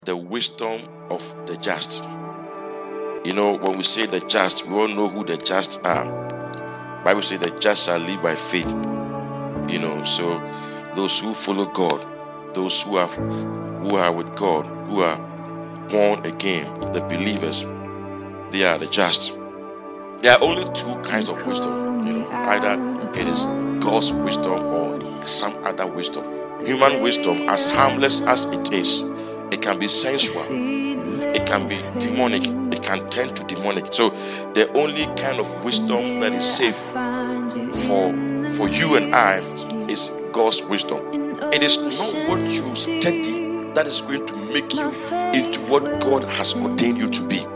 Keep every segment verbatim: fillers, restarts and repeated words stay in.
the wisdom of the just. You know, when we say the just, we all know who the just are. Bible says the just shall live by faith. You know, so those who follow God, those who have who are with God, who are born again, the believers, they are the just. There are only two kinds of wisdom. You know, either it is God's wisdom or some other wisdom. Human wisdom, as harmless as it is, it can be sensual, it can be demonic, it can tend to demonic. So the only kind of wisdom that is safe for for you and I is God's wisdom. It is not what you study that is going to make you into what God has ordained you to be.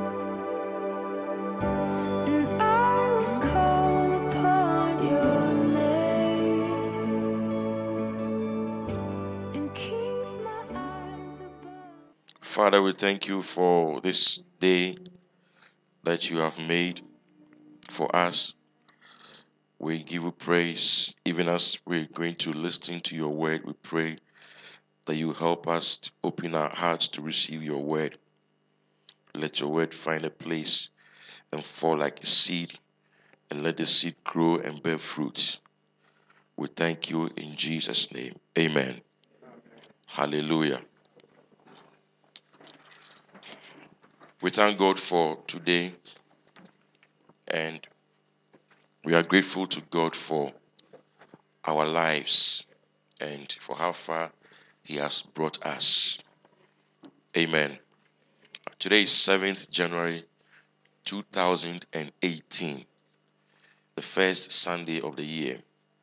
Father, we thank you for this day that you have made for us. We give you praise. Even as we're going to listen to your word, we pray that you help us to open our hearts to receive your word. Let your word find a place and fall like a seed, and let the seed grow and bear fruits. We thank you in Jesus' name. Amen. Hallelujah. We thank God for today, and we are grateful to God for our lives and for how far he has brought us. Amen. Today is seventh January two thousand eighteen, the first Sunday of the year,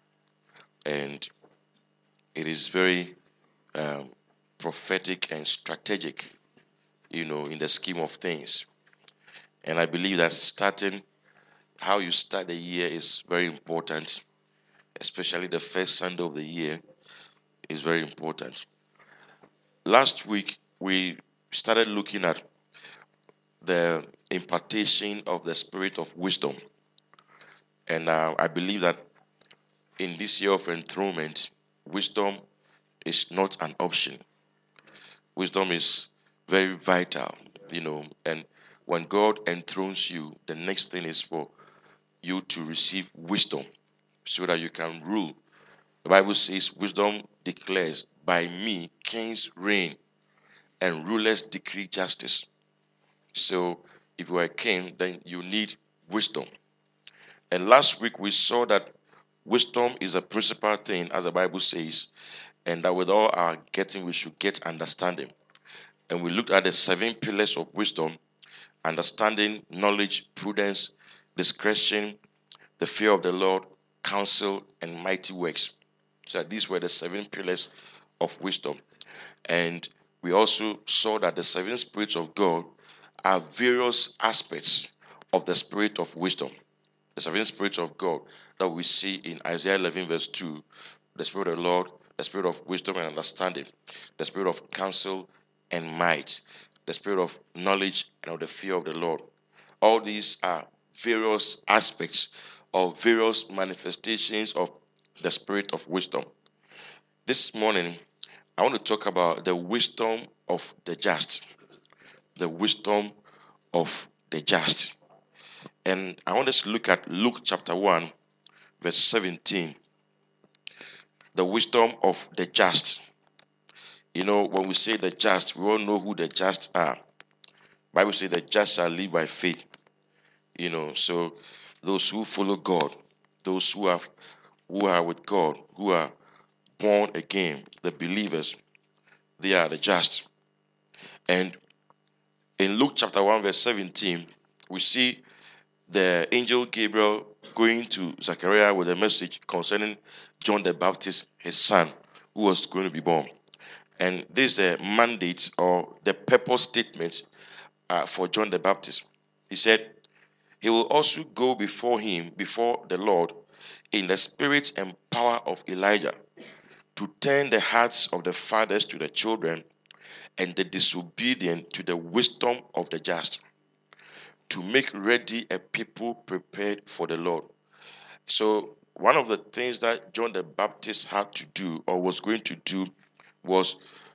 and it is very um, prophetic and strategic, you know, in the scheme of things. And I believe that starting, how you start the year is very important, especially the first Sunday of the year is very important. Last week, we started looking at the impartation of the spirit of wisdom. And uh, I believe that in this year of enthronement, wisdom is not an option. Wisdom is very vital, you know, and when God enthrones you, the next thing is for you to receive wisdom so that you can rule. The Bible says, wisdom declares, by me kings reign and rulers decree justice. So if you are a king, then you need wisdom. And last week we saw that wisdom is a principal thing, as the Bible says, and that with all our getting, we should get understanding. And we looked at the seven pillars of wisdom: understanding, knowledge, prudence, discretion, the fear of the Lord, counsel, and mighty works. So these were the seven pillars of wisdom. And we also saw that the seven spirits of God are various aspects of the spirit of wisdom. The seven spirits of God that we see in Isaiah eleven verse two, the spirit of the Lord, the spirit of wisdom and understanding, the spirit of counsel and might, the spirit of knowledge and of the fear of the Lord. All these are various aspects or various manifestations of the spirit of wisdom. This morning, I want to talk about the wisdom of the just. The wisdom of the just. And I want us to look at Luke chapter one, verse seventeen. The wisdom of the just. You know, when we say the just, we all know who the just are. Bible says the just shall live by faith. You know, so those who follow God, those who have who are with God, who are born again, the believers, they are the just. And in Luke chapter one, verse seventeen, we see the angel Gabriel going to Zechariah with a message concerning John the Baptist, his son, who was going to be born. And this is a mandate or the purpose statement uh, for John the Baptist. He said, he will also go before him, before the Lord, in the spirit and power of Elijah, to turn the hearts of the fathers to the children and the disobedient to the wisdom of the just, to make ready a people prepared for the Lord. So one of the things that John the Baptist had to do or was going to do was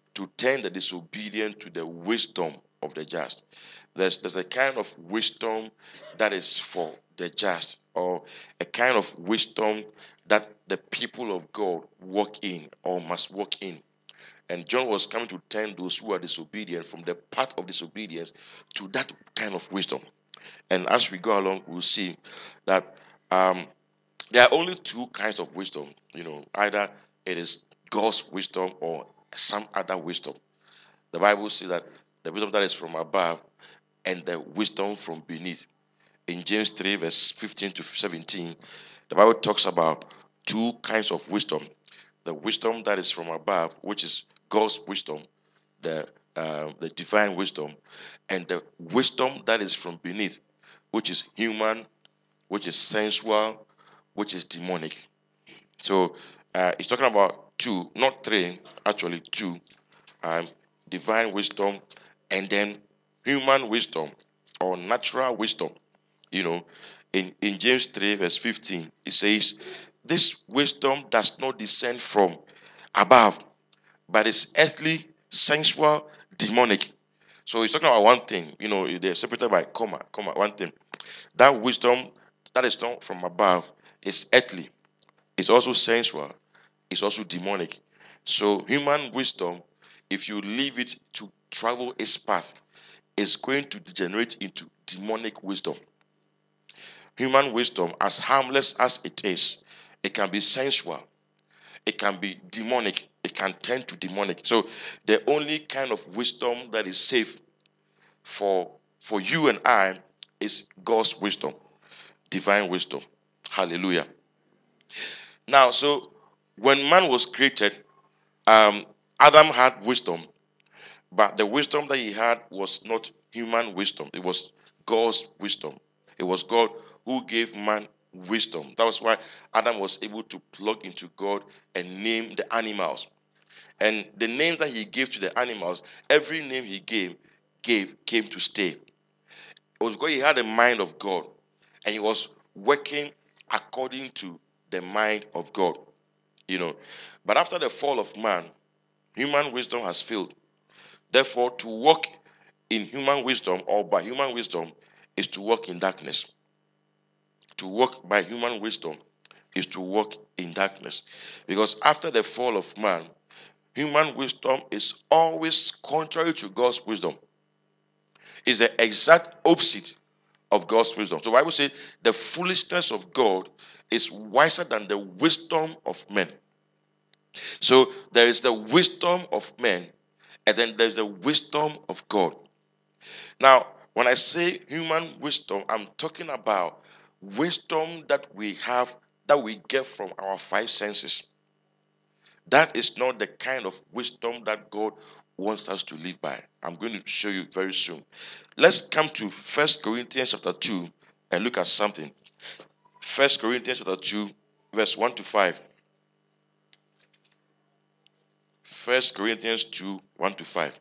to turn the disobedient to the wisdom of the just. There's, there's a kind of wisdom that is for the just, or a kind of wisdom that the people of God walk in or must walk in. And John was coming to turn those who are disobedient from the path of disobedience to that kind of wisdom. And as we go along, we'll see that um, there are only two kinds of wisdom. You know, either it is God's wisdom or some other wisdom. The Bible says that the wisdom that is from above and the wisdom from beneath. In James three, verse fifteen to seventeen, the Bible talks about two kinds of wisdom. The wisdom that is from above, which is God's wisdom, the uh, the divine wisdom, and the wisdom that is from beneath, which is human, which is sensual, which is demonic. So uh, it's talking about two, not three, actually two. Um, divine wisdom and then human wisdom or natural wisdom. You know, in, in James three, verse fifteen, it says, this wisdom does not descend from above, but is earthly, sensual, demonic. So he's talking about one thing, you know, they're separated by comma, comma, one thing. That wisdom that is not from above is earthly, it's also sensual, it's also demonic. So human wisdom, if you leave it to travel its path, is going to degenerate into demonic wisdom. Human wisdom, as harmless as it is, it can be sensual, it can be demonic, it can tend to demonic. So the only kind of wisdom that is safe for for you and I is God's wisdom, divine wisdom. Hallelujah. Now, so when man was created, um, Adam had wisdom, but the wisdom that he had was not human wisdom. It was God's wisdom. It was God who gave man wisdom. That was why Adam was able to plug into God and name the animals. And the names that he gave to the animals, every name he gave, gave came to stay. It was because he had the mind of God and he was working according to the mind of God. You know. But after the fall of man, human wisdom has failed. Therefore, to walk in human wisdom or by human wisdom is to walk in darkness. To walk by human wisdom is to walk in darkness. Because after the fall of man, human wisdom is always contrary to God's wisdom. It's the exact opposite of God's wisdom. So the Bible says the foolishness of God is wiser than the wisdom of men. So there is the wisdom of men, and then there's the wisdom of God. Now, when I say human wisdom, I'm talking about wisdom that we have, that we get from our five senses. That is not the kind of wisdom that God wants us to live by. I'm going to show you very soon. Let's come to First Corinthians chapter two and look at something. First Corinthians chapter two, verse one to five. First Corinthians two, one to five.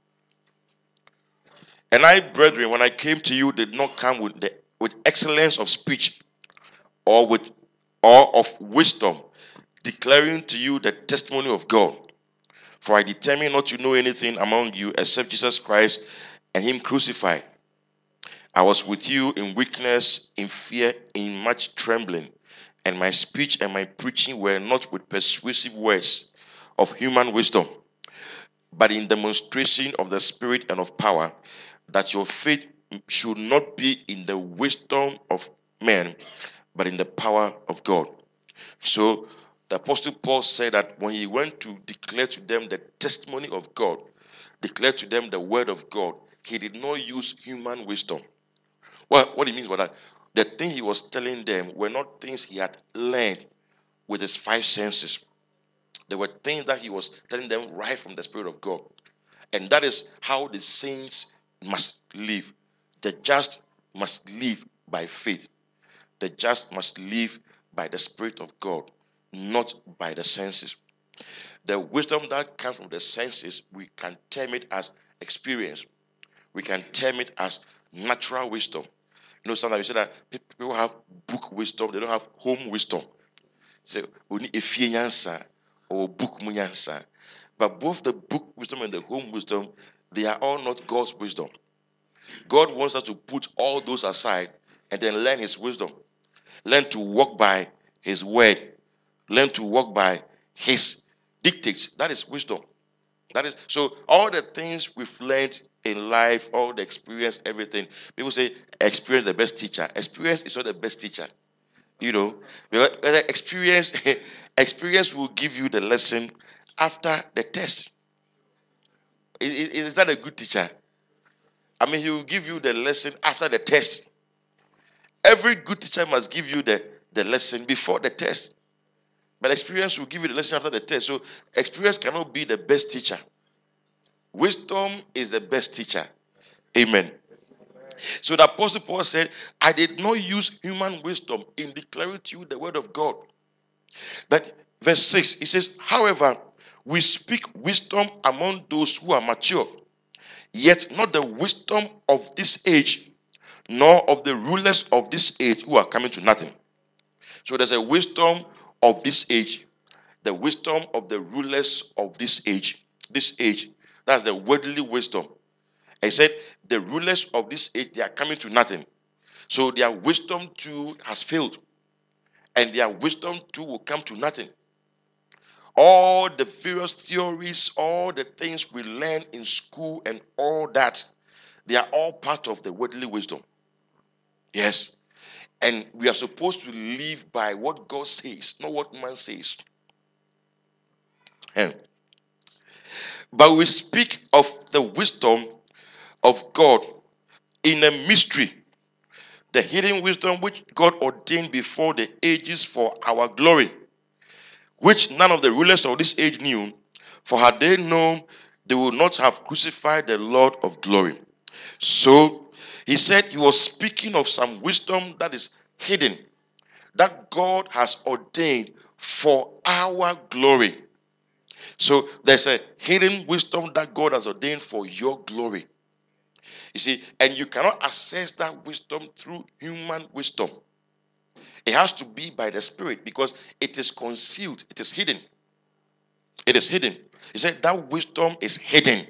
And I, brethren, when I came to you, did not come with the with excellence of speech or with or of wisdom, declaring to you the testimony of God. For I determined not to know anything among you except Jesus Christ and him crucified. I was with you in weakness, in fear, in much trembling, and my speech and my preaching were not with persuasive words of human wisdom, but in demonstration of the Spirit and of power, that your faith should not be in the wisdom of men, but in the power of God. So the Apostle Paul said that when he went to declare to them the testimony of God, declare to them the word of God, he did not use human wisdom. Well, what he means by that, the thing he was telling them were not things he had learned with his five senses. They were things that he was telling them right from the Spirit of God. And that is how the saints must live. The just must live by faith. The just must live by the Spirit of God, not by the senses. The wisdom that comes from the senses, we can term it as experience. We can term it as natural wisdom. You know, sometimes you say that people have book wisdom, they don't have home wisdom. So, only a few or book munyansa. But both the book wisdom and the home wisdom, they are all not God's wisdom. God wants us to put all those aside and then learn his wisdom. Learn to walk by his word. Learn to walk by his dictates. That is wisdom. That is so all the things we've learned in life, all the experience, everything. People say experience the best teacher. Experience is not the best teacher. You know, because experience experience will give you the lesson after the test. Is, is that a good teacher? I mean, he will give you the lesson after the test. Every good teacher must give you the, the lesson before the test. But experience will give you the lesson after the test. So experience cannot be the best teacher. Wisdom is the best teacher. Amen. So the Apostle Paul said, I did not use human wisdom in declaring to you the word of God. That verse six, he says, however, we speak wisdom among those who are mature, yet not the wisdom of this age, nor of the rulers of this age who are coming to nothing. So there's a wisdom of this age, the wisdom of the rulers of this age. This age, that's the worldly wisdom. I said the rulers of this age, they are coming to nothing. So their wisdom too has failed. And their wisdom too will come to nothing. All the various theories, all the things we learn in school and all that, they are all part of the worldly wisdom. Yes. And we are supposed to live by what God says, not what man says. And, but we speak of the wisdom of God in a mystery, the hidden wisdom which God ordained before the ages for our glory, which none of the rulers of this age knew, for had they known, they would not have crucified the Lord of glory. So he said he was speaking of some wisdom that is hidden, that God has ordained for our glory. So there's a hidden wisdom that God has ordained for your glory. You see, and you cannot access that wisdom through human wisdom. It has to be by the Spirit because it is concealed, it is hidden. It is hidden. He said that wisdom is hidden,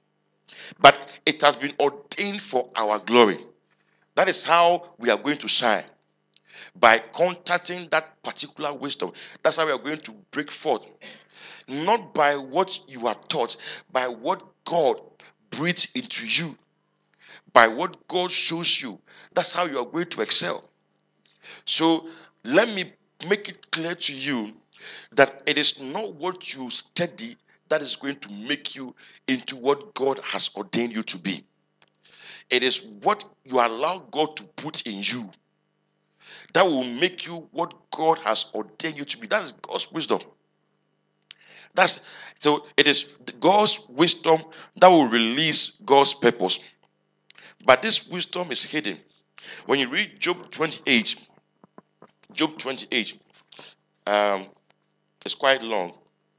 but it has been ordained for our glory. That is how we are going to shine. By contacting that particular wisdom. That's how we are going to break forth. Not by what you are taught, by what God breathes into you. By what God shows you. That's how you are going to excel. So let me make it clear to you that it is not what you study that is going to make you into what God has ordained you to be. It is what you allow God to put in you that will make you what God has ordained you to be. That is God's wisdom. That's so it is God's wisdom that will release God's purpose. But this wisdom is hidden. When you read Job twenty-eight, Job twenty-eight, um, it's quite long,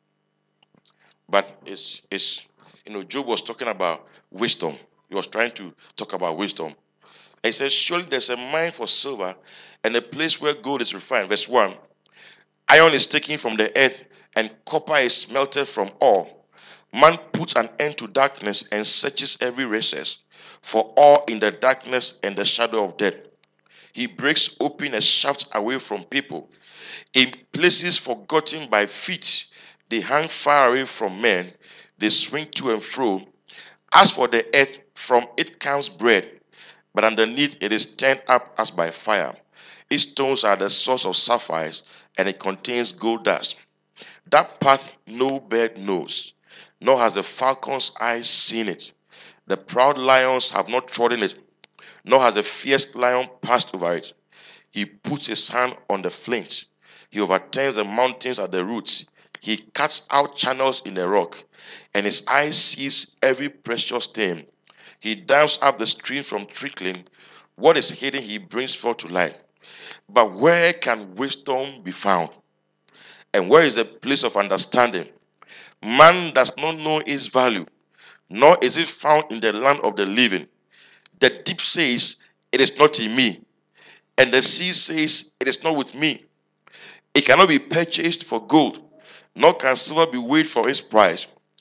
but it's it's you know Job was talking about wisdom. He was trying to talk about wisdom. He says, surely there's a mine for silver and a place where gold is refined. Verse one, iron is taken from the earth and copper is smelted from ore. Man puts an end to darkness and searches every recess, for all in the darkness and the shadow of death. He breaks open a shaft away from people. In places forgotten by feet, they hang far away from men. They swing to and fro. As for the earth, from it comes bread, but underneath it is turned up as by fire. Its stones are the source of sapphires, and it contains gold dust. That path no bird knows, nor has the falcon's eyes seen it. The proud lions have not trodden it, nor has the fierce lion passed over it. He puts his hand on the flint. He overturns the mountains at the roots. He cuts out channels in the rock, and his eye sees every precious thing. He dams up the stream from trickling. What is hidden he brings forth to light. But where can wisdom be found? And where is the place of understanding? Man does not know its value, nor is it found in the land of the living. The deep says, it is not in me. And the sea says, it is not with me. It cannot be purchased for gold, nor can silver be weighed for its price.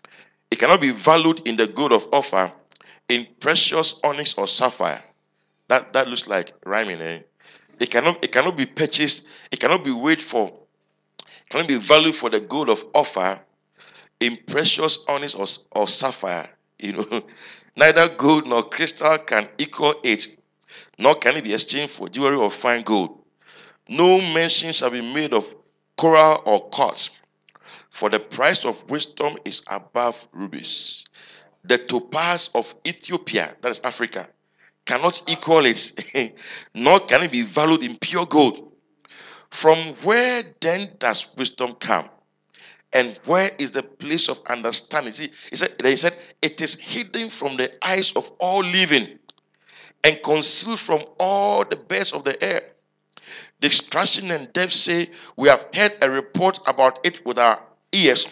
It cannot be valued in the gold of Ophir, in precious onyx or sapphire. That that looks like rhyming, eh? It cannot it cannot be purchased. It cannot be weighed for. It cannot be valued for the gold of Ophir, in precious onyx or, or sapphire. You know, neither gold nor crystal can equal it, nor can it be exchanged for jewelry of fine gold. No mention shall be made of coral or quartz, for the price of wisdom is above rubies. The topaz of Ethiopia, that is Africa, cannot equal it, nor can it be valued in pure gold. From where then does wisdom come? And where is the place of understanding? See, he said, he said, it is hidden from the eyes of all living and concealed from all the birds of the air. The extraction and deaf say, we have heard a report about it with our ears.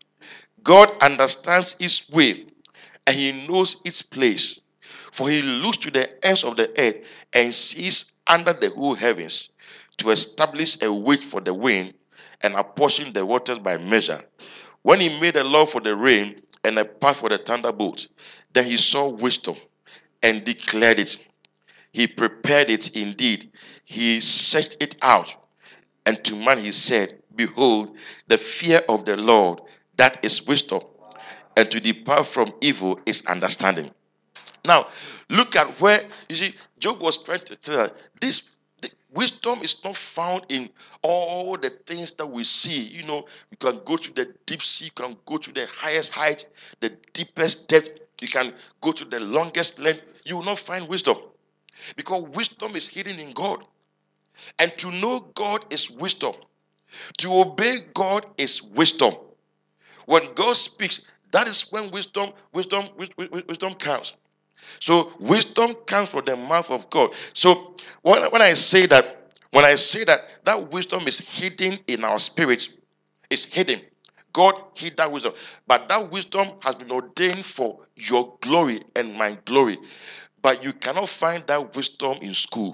God understands its way, and he knows its place. For he looks to the ends of the earth and sees under the whole heavens, to establish a weight for the wind and apportion the waters by measure. When he made a law for the rain and a path for the thunderbolt, then he saw wisdom and declared it. He prepared it indeed. He searched it out. And to man he said, behold, the fear of the Lord, that is wisdom. And to depart from evil is understanding. Now, look at where, you see, Job was trying to tell us, this the wisdom is not found in all the things that we see. You know, you can go to the deep sea, you can go to the highest height, the deepest depth, you can go to the longest length. You will not find wisdom. Because wisdom is hidden in God. And to know God is wisdom. To obey God is wisdom. When God speaks, that is when wisdom, wisdom, wisdom comes. So wisdom comes from the mouth of God. So when, when I say that, when I say that that wisdom is hidden in our spirit, it's hidden. God hid that wisdom. But that wisdom has been ordained for your glory and my glory. But you cannot find that wisdom in school.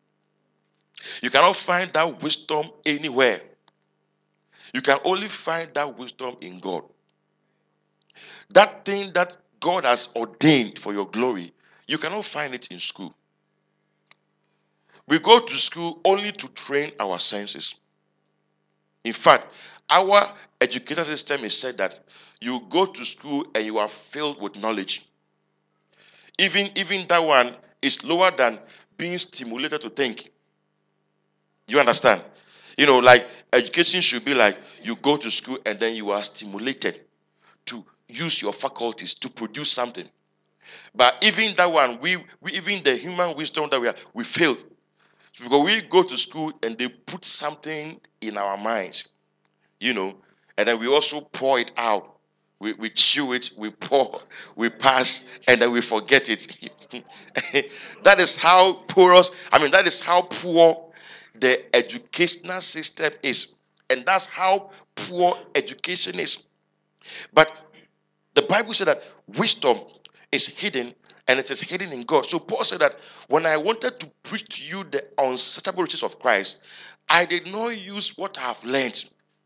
You cannot find that wisdom anywhere. You can only find that wisdom in God. That thing that God has ordained for your glory, you cannot find it in school. We go to school only to train our senses. In fact, our education system is said that you go to school and you are filled with knowledge. Even, even that one is lower than being stimulated to think. You understand? You know, like education should be like you go to school and then you are stimulated to use your faculties to produce something. But even that one, we, we even the human wisdom that we are, we fail. Because we go to school and they put something in our minds, you know, and then we also pour it out. We, we chew it, we pour, we pass, and then we forget it. That is how porous, I mean, that is how poor the educational system is. And that's how poor education is. But the Bible said that wisdom is hidden, and it is hidden in God. So Paul said that when I wanted to preach to you the unsearchable riches of Christ, I did not use what I have learned.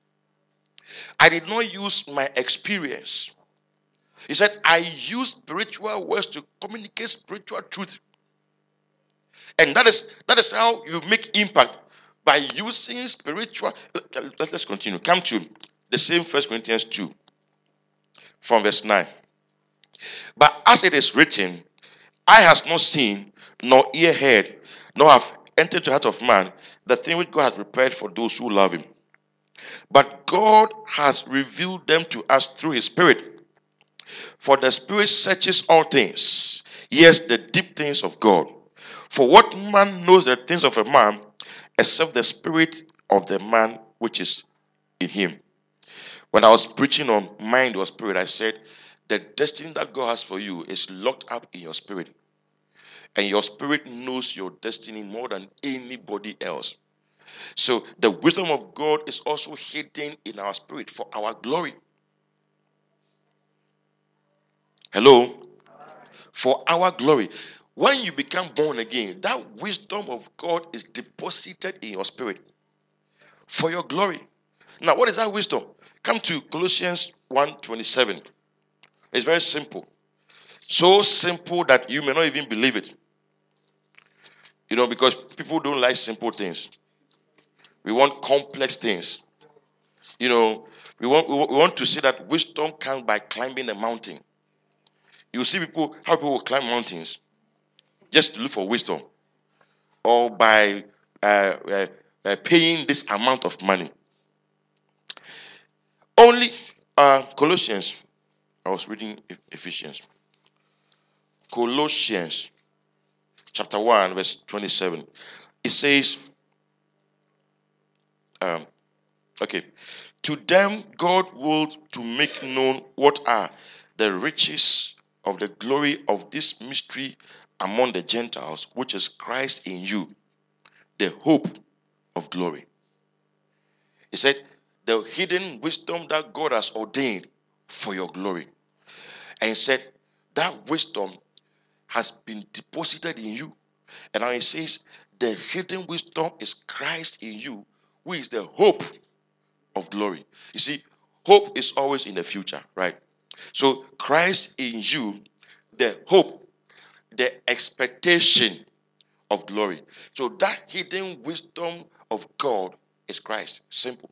I did not use my experience. He said, I use spiritual words to communicate spiritual truth. And that is that is how you make impact, by using spiritual. Let's continue. Come to the same First Corinthians two, from verse nine. But as it is written, eye has not seen, nor ear heard, nor have entered the heart of man the thing which God has prepared for those who love him. But God has revealed them to us through his Spirit. For the Spirit searches all things, yes, the deep things of God. For what man knows the things of a man, except the spirit of the man which is in him? When I was preaching on mind or spirit, I said, the destiny that God has for you is locked up in your spirit. And your spirit knows your destiny more than anybody else. So the wisdom of God is also hidden in our spirit for our glory. Hello? For our glory. When you become born again, that wisdom of God is deposited in your spirit for your glory. Now, what is that wisdom? Come to Colossians one twenty-seven. It's very simple. So simple that you may not even believe it. You know, because people don't like simple things. We want complex things. You know, we want we want to see that wisdom comes by climbing a mountain. You see people, how people will climb mountains just to look for wisdom, or by uh, uh, uh, paying this amount of money. Only uh, Colossians. I was reading Ephesians. Colossians chapter one, verse twenty-seven. It says, um, okay, to them God willed to make known what are the riches of the glory of this mystery among the Gentiles, which is Christ in you, the hope of glory. He said, the hidden wisdom that God has ordained for your glory. And he said, that wisdom has been deposited in you. And now he says, the hidden wisdom is Christ in you, who is the hope of glory. You see, hope is always in the future, right? So Christ in you, the hope, the expectation of glory. So that hidden wisdom of God is Christ. Simple.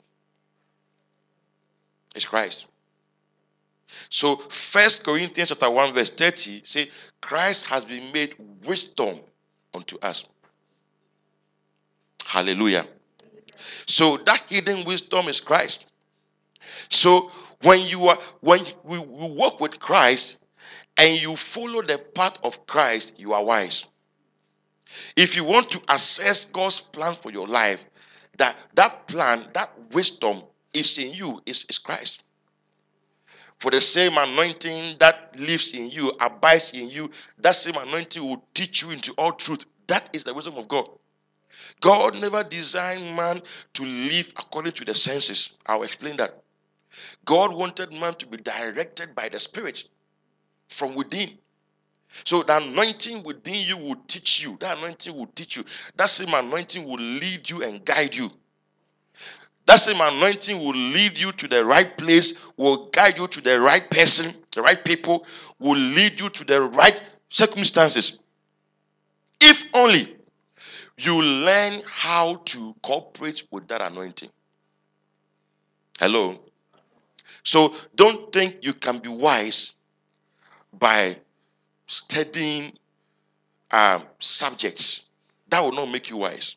It's Christ. So First Corinthians chapter one verse thirty say, Christ has been made wisdom unto us. Hallelujah. So that hidden wisdom is Christ. So when you are when we, we walk with Christ and you follow the path of Christ, you are wise. If you want to assess God's plan for your life, that that plan, that wisdom is in you, is, is Christ. For the same anointing that lives in you, abides in you, that same anointing will teach you into all truth. That is the wisdom of God. God never designed man to live according to the senses. I'll explain that. God wanted man to be directed by the Spirit from within. So the anointing within you will teach you. That anointing will teach you. That same anointing will lead you and guide you. That same anointing will lead you to the right place, will guide you to the right person, the right people, will lead you to the right circumstances. If only you learn how to cooperate with that anointing. Hello? So don't think you can be wise by studying um, subjects. That will not make you wise.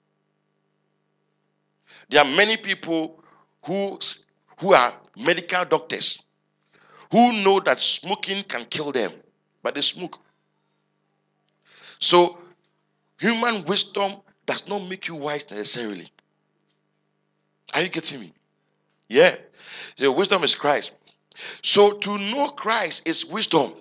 There are many people who, who are medical doctors who know that smoking can kill them, but they smoke. So human wisdom does not make you wise necessarily. Are you getting me? Yeah. The wisdom is Christ. So to know Christ is wisdom.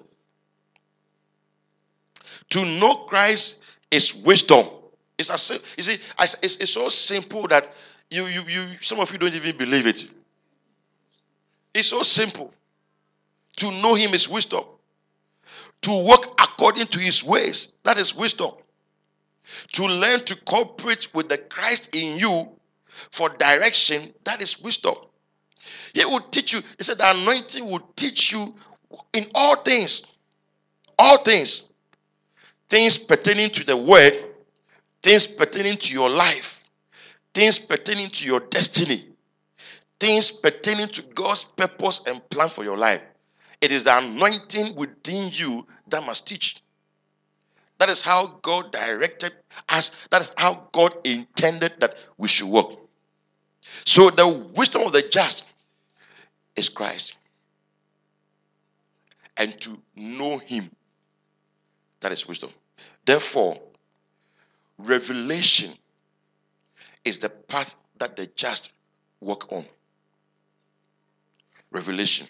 To know Christ is wisdom. It's as you see, it's, it's so simple that you, you, you, some of you don't even believe it. It's so simple. To know Him is wisdom. To walk according to His ways, that is wisdom. To learn to cooperate with the Christ in you for direction, that is wisdom. He will teach you. He said the anointing will teach you in all things. All things. Things pertaining to the word, things pertaining to your life, things pertaining to your destiny, things pertaining to God's purpose and plan for your life. It is the anointing within you that must teach. That is how God directed us. That is how God intended that we should walk. So the wisdom of the just is Christ. And to know Him, that is wisdom. Therefore, revelation is the path that the just walk on. Revelation.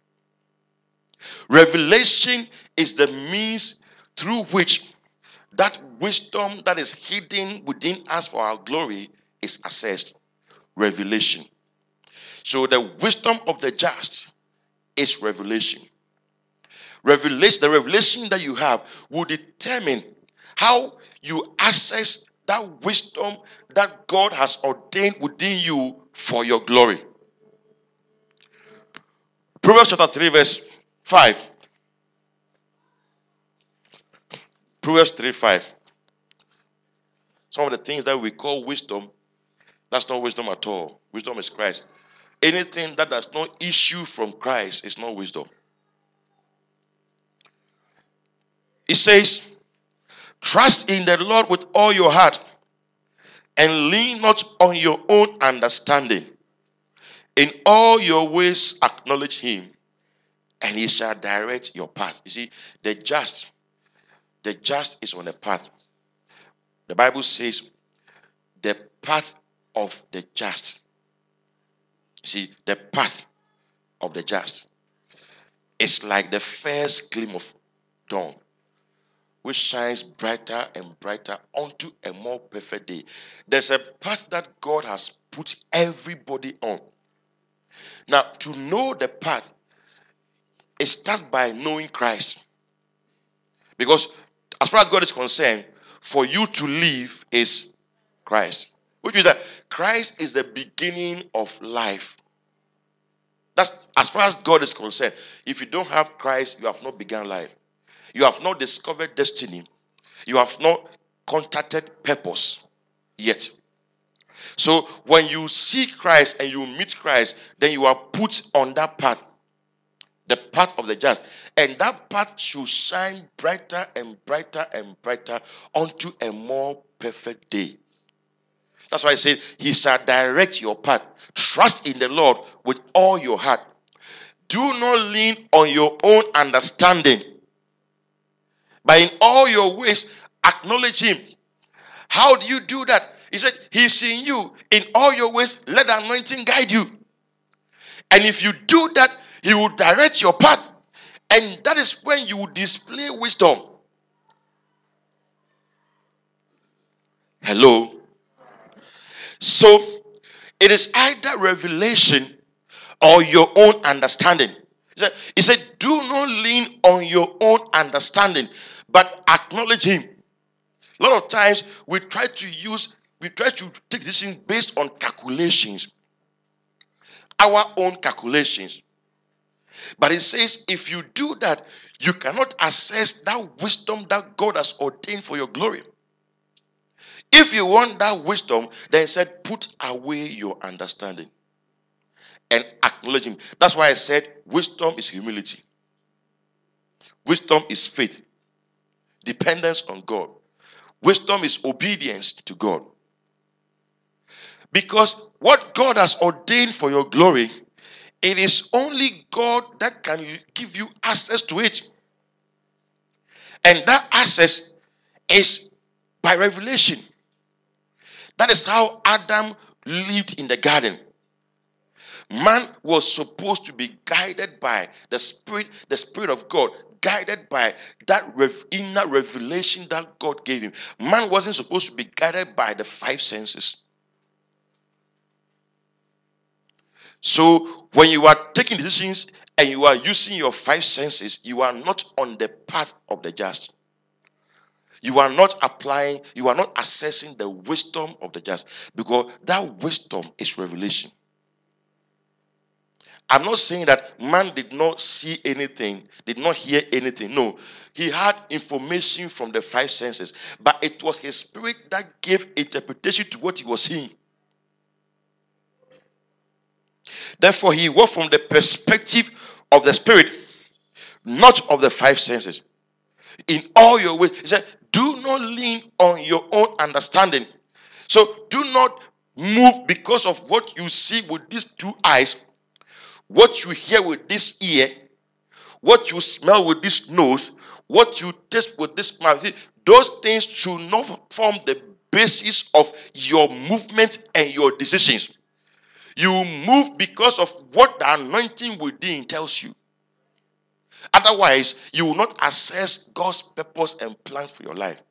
Revelation is the means through which that wisdom that is hidden within us for our glory is assessed. Revelation. So the wisdom of the just is revelation. Revelation, the revelation that you have will determine how you access that wisdom that God has ordained within you for your glory. Proverbs chapter three verse five. Proverbs three five. Some of the things that we call wisdom, that's not wisdom at all. Wisdom is Christ. Anything that does not issue from Christ is not wisdom. It says, trust in the Lord with all your heart and lean not on your own understanding. In all your ways acknowledge him and he shall direct your path. You see, the just, the just is on a path. The Bible says the path of the just. You see, the path of the just is like the first gleam of dawn, which shines brighter and brighter unto a more perfect day. There's a path that God has put everybody on. Now, to know the path, it starts by knowing Christ. Because as far as God is concerned, for you to live is Christ. Which means that Christ is the beginning of life. That's as far as God is concerned. If you don't have Christ, you have not begun life. You have not discovered destiny. You have not contacted purpose yet. So when you see Christ and you meet Christ, then you are put on that path. The path of the just. And that path should shine brighter and brighter and brighter unto a more perfect day. That's why I say, he shall direct your path. Trust in the Lord with all your heart. Do not lean on your own understanding, but in all your ways acknowledge him. How do you do that? He said, he's in you. In all your ways, let the anointing guide you. And if you do that, he will direct your path. And that is when you will display wisdom. Hello? So, it is either revelation or your own understanding. He said, he said, do not lean on your own understanding, but acknowledge him. A lot of times, we try to use, we try to take decisions based on calculations. Our own calculations. But it says, if you do that, you cannot access that wisdom that God has ordained for your glory. If you want that wisdom, then he said, put away your understanding and acknowledge him. That's why I said, wisdom is humility. Wisdom is faith. Dependence on God. Wisdom is obedience to God. Because what God has ordained for your glory, it is only God that can give you access to it. And that access is by revelation. That is how Adam lived in the garden. Man was supposed to be guided by the Spirit, the Spirit of God, guided by that rev- inner revelation that God gave him. Man wasn't supposed to be guided by the five senses. So when you are taking decisions and you are using your five senses, you are not on the path of the just. You are not applying, you are not assessing the wisdom of the just, because that wisdom is revelation. I'm not saying that man did not see anything, did not hear anything. No, he had information from the five senses, but it was his spirit that gave interpretation to what he was seeing. Therefore, he worked from the perspective of the spirit, not of the five senses. In all your ways, he said, do not lean on your own understanding. So do not move because of what you see with these two eyes, what you hear with this ear, what you smell with this nose, what you taste with this mouth. Those things should not form the basis of your movement and your decisions. You move because of what the anointing within tells you. Otherwise, you will not access God's purpose and plan for your life.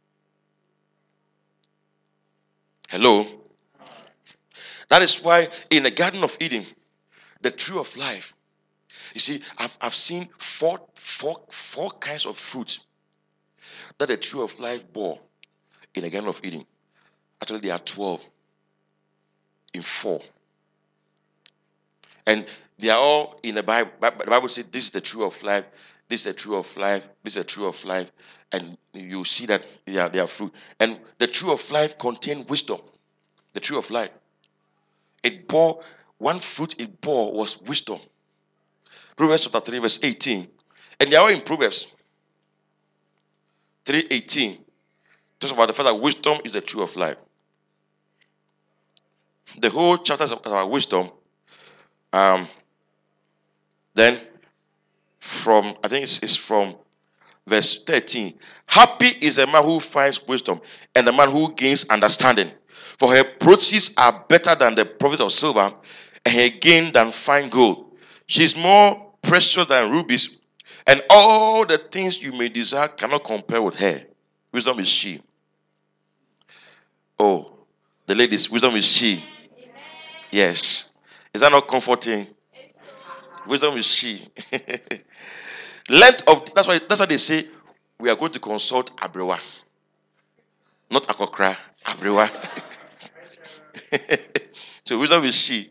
Hello? That is why in the Garden of Eden, the tree of life, you see, I've, I've seen four, four, four kinds of fruit that the tree of life bore in the Garden of Eden. Actually, there are twelve in four. And they are all in the Bible. But the Bible says this is the tree of life, this is the tree of life, this is the tree of life. And you see that they are, they are fruit. And the tree of life contained wisdom. The tree of life. It bore, one fruit it bore was wisdom. Proverbs chapter three, verse eighteen. And they are all in Proverbs three eighteen. Talks about the fact that wisdom is the tree of life. The whole chapter is about wisdom. Um, then from, I think it's, it's from verse thirteen. Happy is the man who finds wisdom and the man who gains understanding. For her proceeds are better than the profit of silver, and her gain than fine gold. She is more precious than rubies, and all the things you may desire cannot compare with her. Wisdom is she. Oh, the ladies, wisdom is she. Yes. Is that not comforting? Wisdom is she. Length of, that's why that's why they say we are going to consult Abrewa. Not Akokra, Abrewa. So wisdom is she.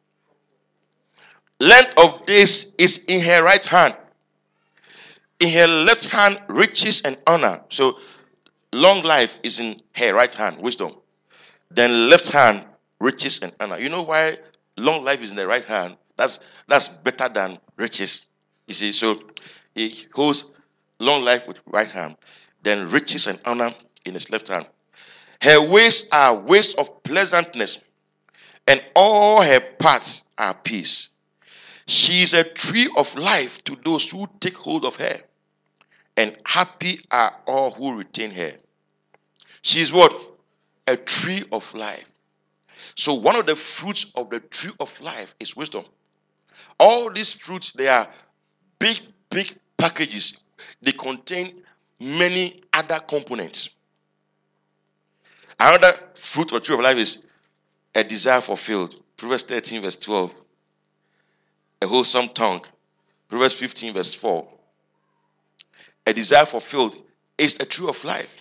Length of days is in her right hand. In her left hand, riches and honor. So long life is in her right hand, wisdom. Then left hand, riches and honor. You know why long life is in the right hand? That's that's better than riches. You see, so he holds long life with right hand, then riches and honor in his left hand. Her ways are ways of pleasantness, and all her paths are peace. She is a tree of life to those who take hold of her, and happy are all who retain her. She is what? A tree of life. So one of the fruits of the tree of life is wisdom. All these fruits, they are big, big packages. They contain many other components. Another fruit of the tree of life is a desire fulfilled. Proverbs thirteen, verse twelve. A wholesome tongue. Proverbs fifteen, verse four. A desire fulfilled is a tree of life.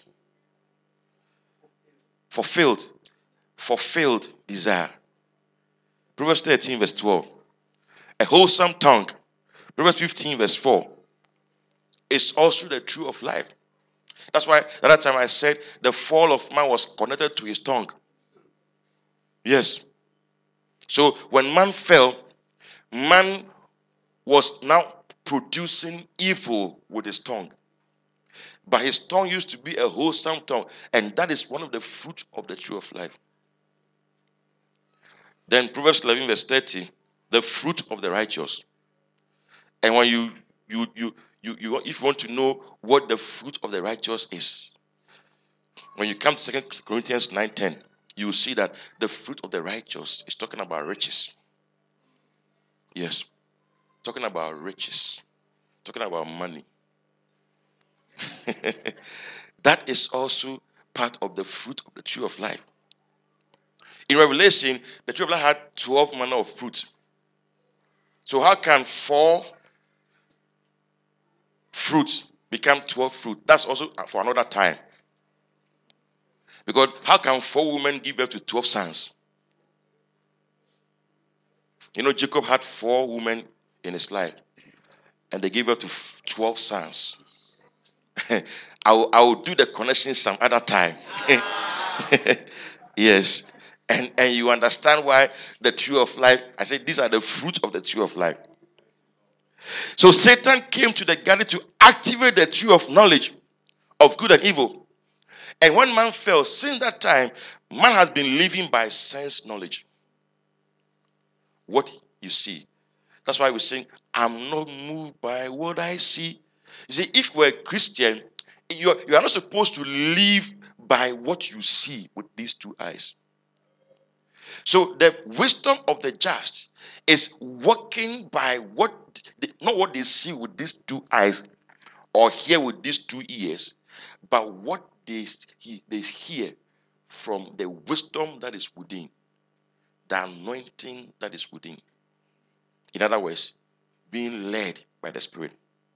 Fulfilled. Fulfilled desire. Proverbs thirteen, verse twelve. A wholesome tongue. Proverbs fifteen, verse four. Is also the tree of life. That's why the other time I said the fall of man was connected to his tongue. Yes. So when man fell, man was now producing evil with his tongue. But his tongue used to be a wholesome tongue. And that is one of the fruits of the tree of life. Then Proverbs eleven, verse thirty, the fruit of the righteous. And when you, you, you, you, you, if you want to know what the fruit of the righteous is, when you come to Second Corinthians nine ten, you will see that the fruit of the righteous is talking about riches. Yes. Talking about riches. Talking about money. That is also part of the fruit of the tree of life. In Revelation, the tree of life had twelve manner of fruit. So how can four fruits become twelve fruit? That's also for another time. Because how can four women give birth to twelve sons? You know, Jacob had four women in his life, and they gave birth to twelve sons. I, will, I will do the connection some other time. Yes. And, and you understand why the tree of life, I said these are the fruits of the tree of life. So Satan came to the garden to activate the tree of knowledge of good and evil. And when man fell, since that time, man has been living by sense knowledge. What you see. That's why we sing, I'm not moved by what I see. You see, if we're Christian, you are, you are not supposed to live by what you see with these two eyes. So the wisdom of the just is walking by what, they, not what they see with these two eyes or hear with these two ears, but what they, they hear from the wisdom that is within, the anointing that is within. In other words, being led by the Spirit.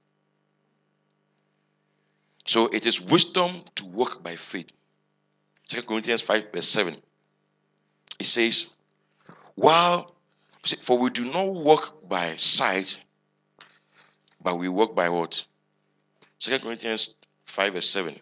So it is wisdom to walk by faith. Second Corinthians five, verse seven. It says, while See, for we do not walk by sight, but we walk by what? Second Corinthians five verse seven.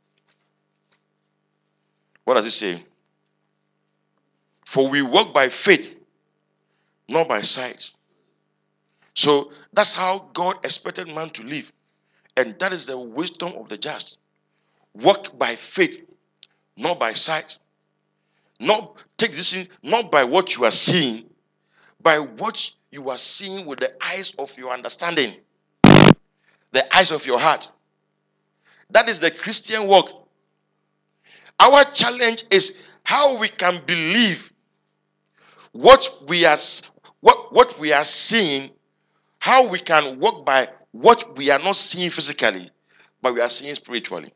What does it say? For we walk by faith, not by sight. So that's how God expected man to live. And that is the wisdom of the just. Walk by faith, not by sight. Not take this in, not by what you are seeing, by what you are seeing with the eyes of your understanding, the eyes of your heart. That is the Christian walk. Our challenge is how we can believe what we are what, what we are seeing, how we can walk by what we are not seeing physically, but we are seeing spiritually.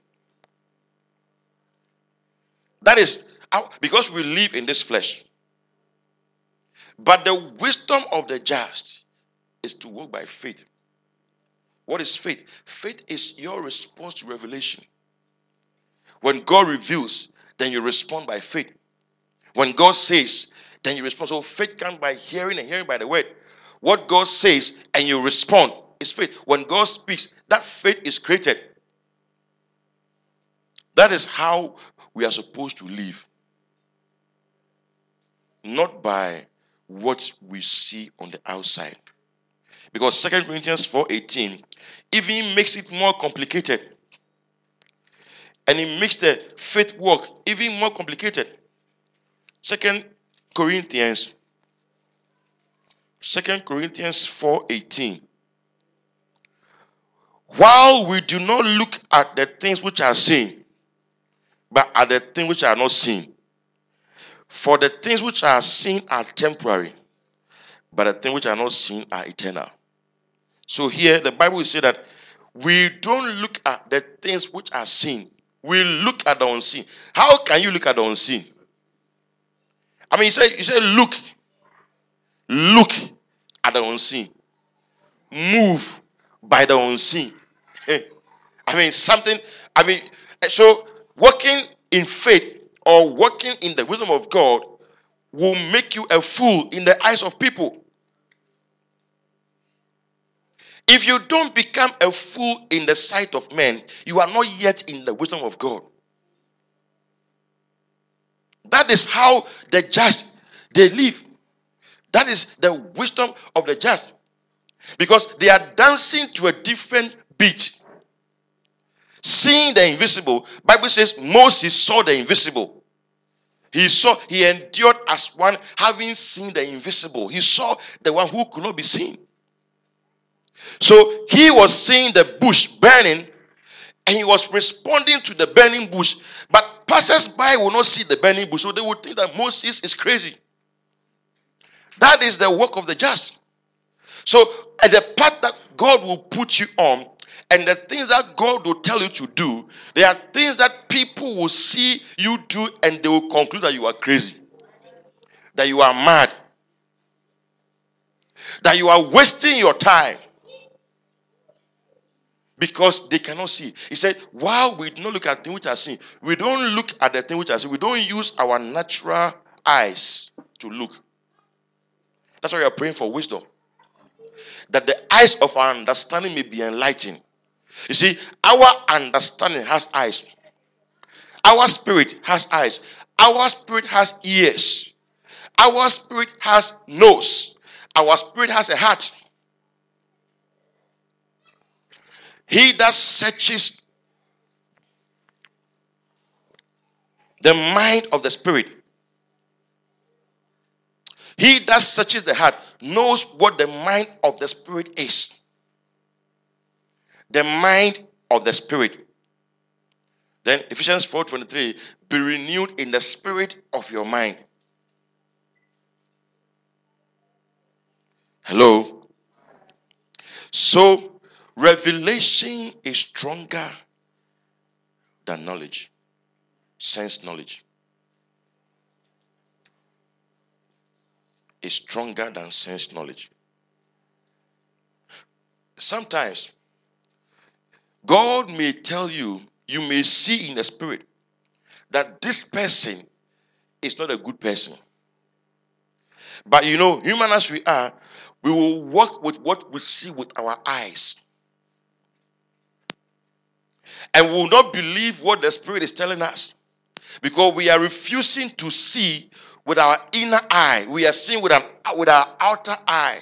That is how, because we live in this flesh. But the wisdom of the just is to walk by faith. What is faith? Faith is your response to revelation. When God reveals, then you respond by faith. When God says, then you respond. So faith comes by hearing, and hearing by the word. What God says and you respond is faith. When God speaks, that faith is created. That is how we are supposed to live. Not by what we see on the outside. Because Second Corinthians four eighteen even makes it more complicated. And it makes the faith work even more complicated. Second Corinthians, Second Corinthians four eighteen. While we do not look at the things which are seen, but at the things which are not seen. For the things which are seen are temporary, but the things which are not seen are eternal. So here the Bible will say that we don't look at the things which are seen. We look at the unseen. How can you look at the unseen? I mean, you say, you say look. Look at the unseen. Move by the unseen. I mean, something, I mean, so walking in faith or walking in the wisdom of God will make you a fool in the eyes of people. If you don't become a fool in the sight of men, you are not yet in the wisdom of God. That is how the just, they live. That is the wisdom of the just. Because they are dancing to a different beat. Seeing the invisible. Bible says Moses saw the invisible. He saw, he endured as one having seen the invisible. He saw the one who could not be seen. So he was seeing the bush burning and he was responding to the burning bush. But passers-by will not see the burning bush, so they would think that Moses is crazy. That is the work of the just. So at the path that God will put you on and the things that God will tell you to do, there are things that people will see you do and they will conclude that you are crazy, that you are mad, that you are wasting your time. Because they cannot see. He said, while we do not look at things which are seen, we don't look at the things which are seen. We don't use our natural eyes to look. That's why we are praying for wisdom. That the eyes of our understanding may be enlightened. You see, our understanding has eyes. Our spirit has eyes. Our spirit has ears. Our spirit has nose. Our spirit has a heart. He that searches the mind of the spirit, he that searches the heart knows what the mind of the spirit is. The mind of the spirit. Then Ephesians four twenty-three, be renewed in the spirit of your mind. Hello? So, revelation is stronger than knowledge. Sense knowledge is stronger than sense knowledge. Sometimes, God may tell you, you may see in the spirit, that this person is not a good person. But you know, human as we are, we will walk with what we see with our eyes. And we will not believe what the Spirit is telling us. Because we are refusing to see with our inner eye. We are seeing with, an, with our outer eye.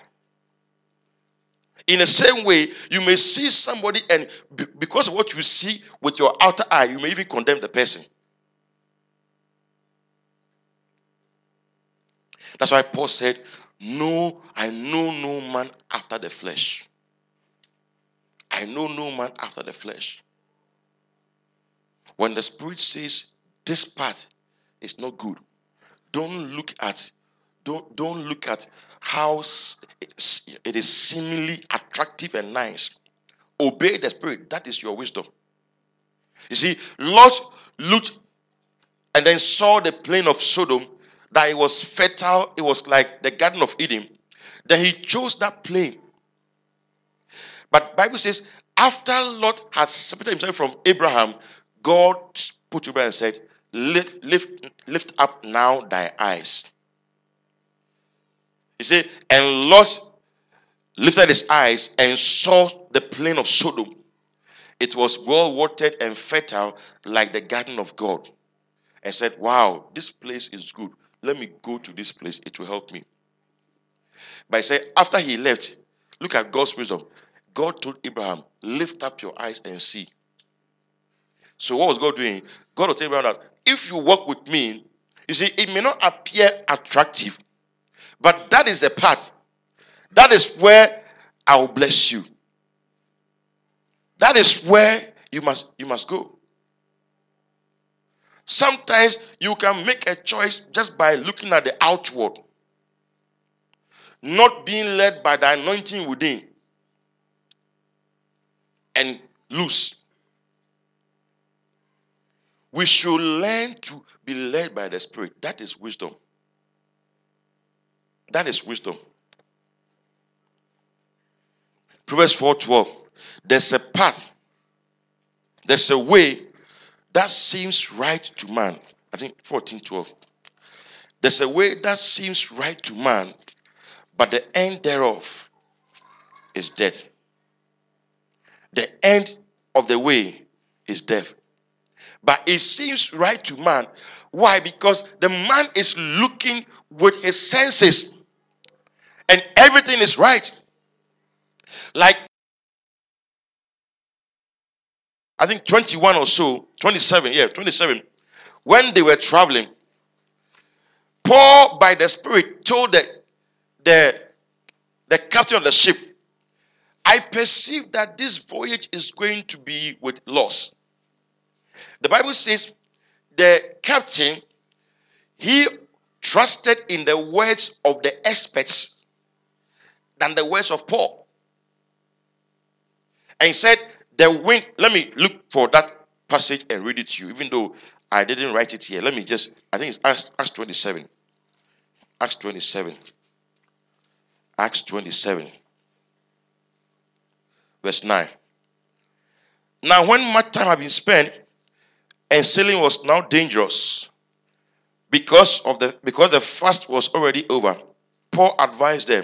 In the same way, you may see somebody, and b- because of what you see with your outer eye, you may even condemn the person. That's why Paul said, no, I know no man after the flesh. I know no man after the flesh. When the Spirit says this part is not good, don't look at don't don't look at how it is seemingly attractive and nice. Obey the Spirit. That is your wisdom. You see, Lot looked and then saw the plain of Sodom, that it was fertile. It was like the Garden of Eden. Then he chose that plain. But Bible says, after Lot had separated himself from Abraham, God put to Abraham and said, lift, lift, lift up now thy eyes. He said, and Lot lifted his eyes and saw the plain of Sodom. It was well watered and fertile like the garden of God. And said, wow, this place is good. Let me go to this place. It will help me. But he said, after he left, look at God's wisdom. God told Abraham, lift up your eyes and see. So what was God doing? God will tell Abraham that if you walk with me, you see, it may not appear attractive, but that is the path. That is where I will bless you. That is where you must you must go. Sometimes you can make a choice just by looking at the outward, not being led by the anointing within, and lose. We should learn to be led by the Spirit. That is wisdom. That is wisdom. Proverbs four twelve. There's a path, there's a way that seems right to man. I think fourteen twelve. There's a way that seems right to man, but the end thereof is death. The end of the way is death. But it seems right to man. Why? Because the man is looking with his senses, and everything is right. Like, I think twenty-one or so, twenty-seven, yeah, twenty-seven. When they were traveling, Paul, by the Spirit, told the, the, the captain of the ship, I perceive that this voyage is going to be with loss. The Bible says the captain, he trusted in the words of the experts than the words of Paul. And he said, the wind, let me look for that passage and read it to you, even though I didn't write it here. Let me just, I think it's Acts, Acts twenty-seven. Acts twenty-seven. Acts twenty-seven. Verse nine. Now when much time had been spent, and sailing was now dangerous, because of the because the fast was already over, Paul advised them.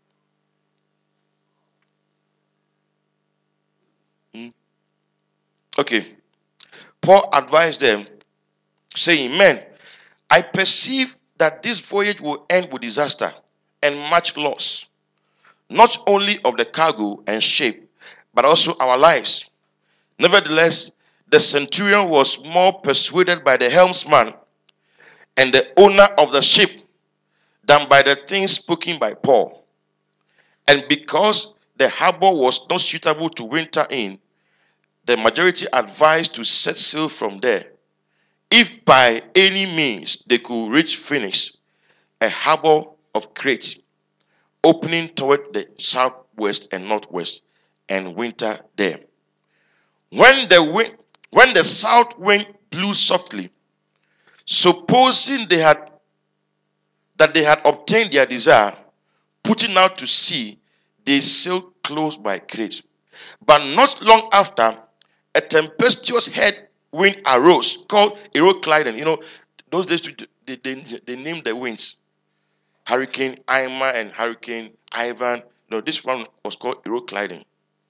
Hmm? Okay. Paul advised them, saying, men, I perceive that this voyage will end with disaster and much loss, not only of the cargo and ship, but also our lives. Nevertheless, the centurion was more persuaded by the helmsman and the owner of the ship than by the things spoken by Paul. And because the harbor was not suitable to winter in, the majority advised to set sail from there, if by any means they could reach Phoenix, a harbor of Crete, opening toward the southwest and northwest, and winter there. When the wind, when the south wind blew softly, supposing they had that they had obtained their desire, putting out to sea, they sailed close by Crete. But not long after, a tempestuous headwind arose, called Euroclydon. You know, those days they, they, they named the winds. Hurricane Irma and Hurricane Ivan. No, this one was called Euroclydon.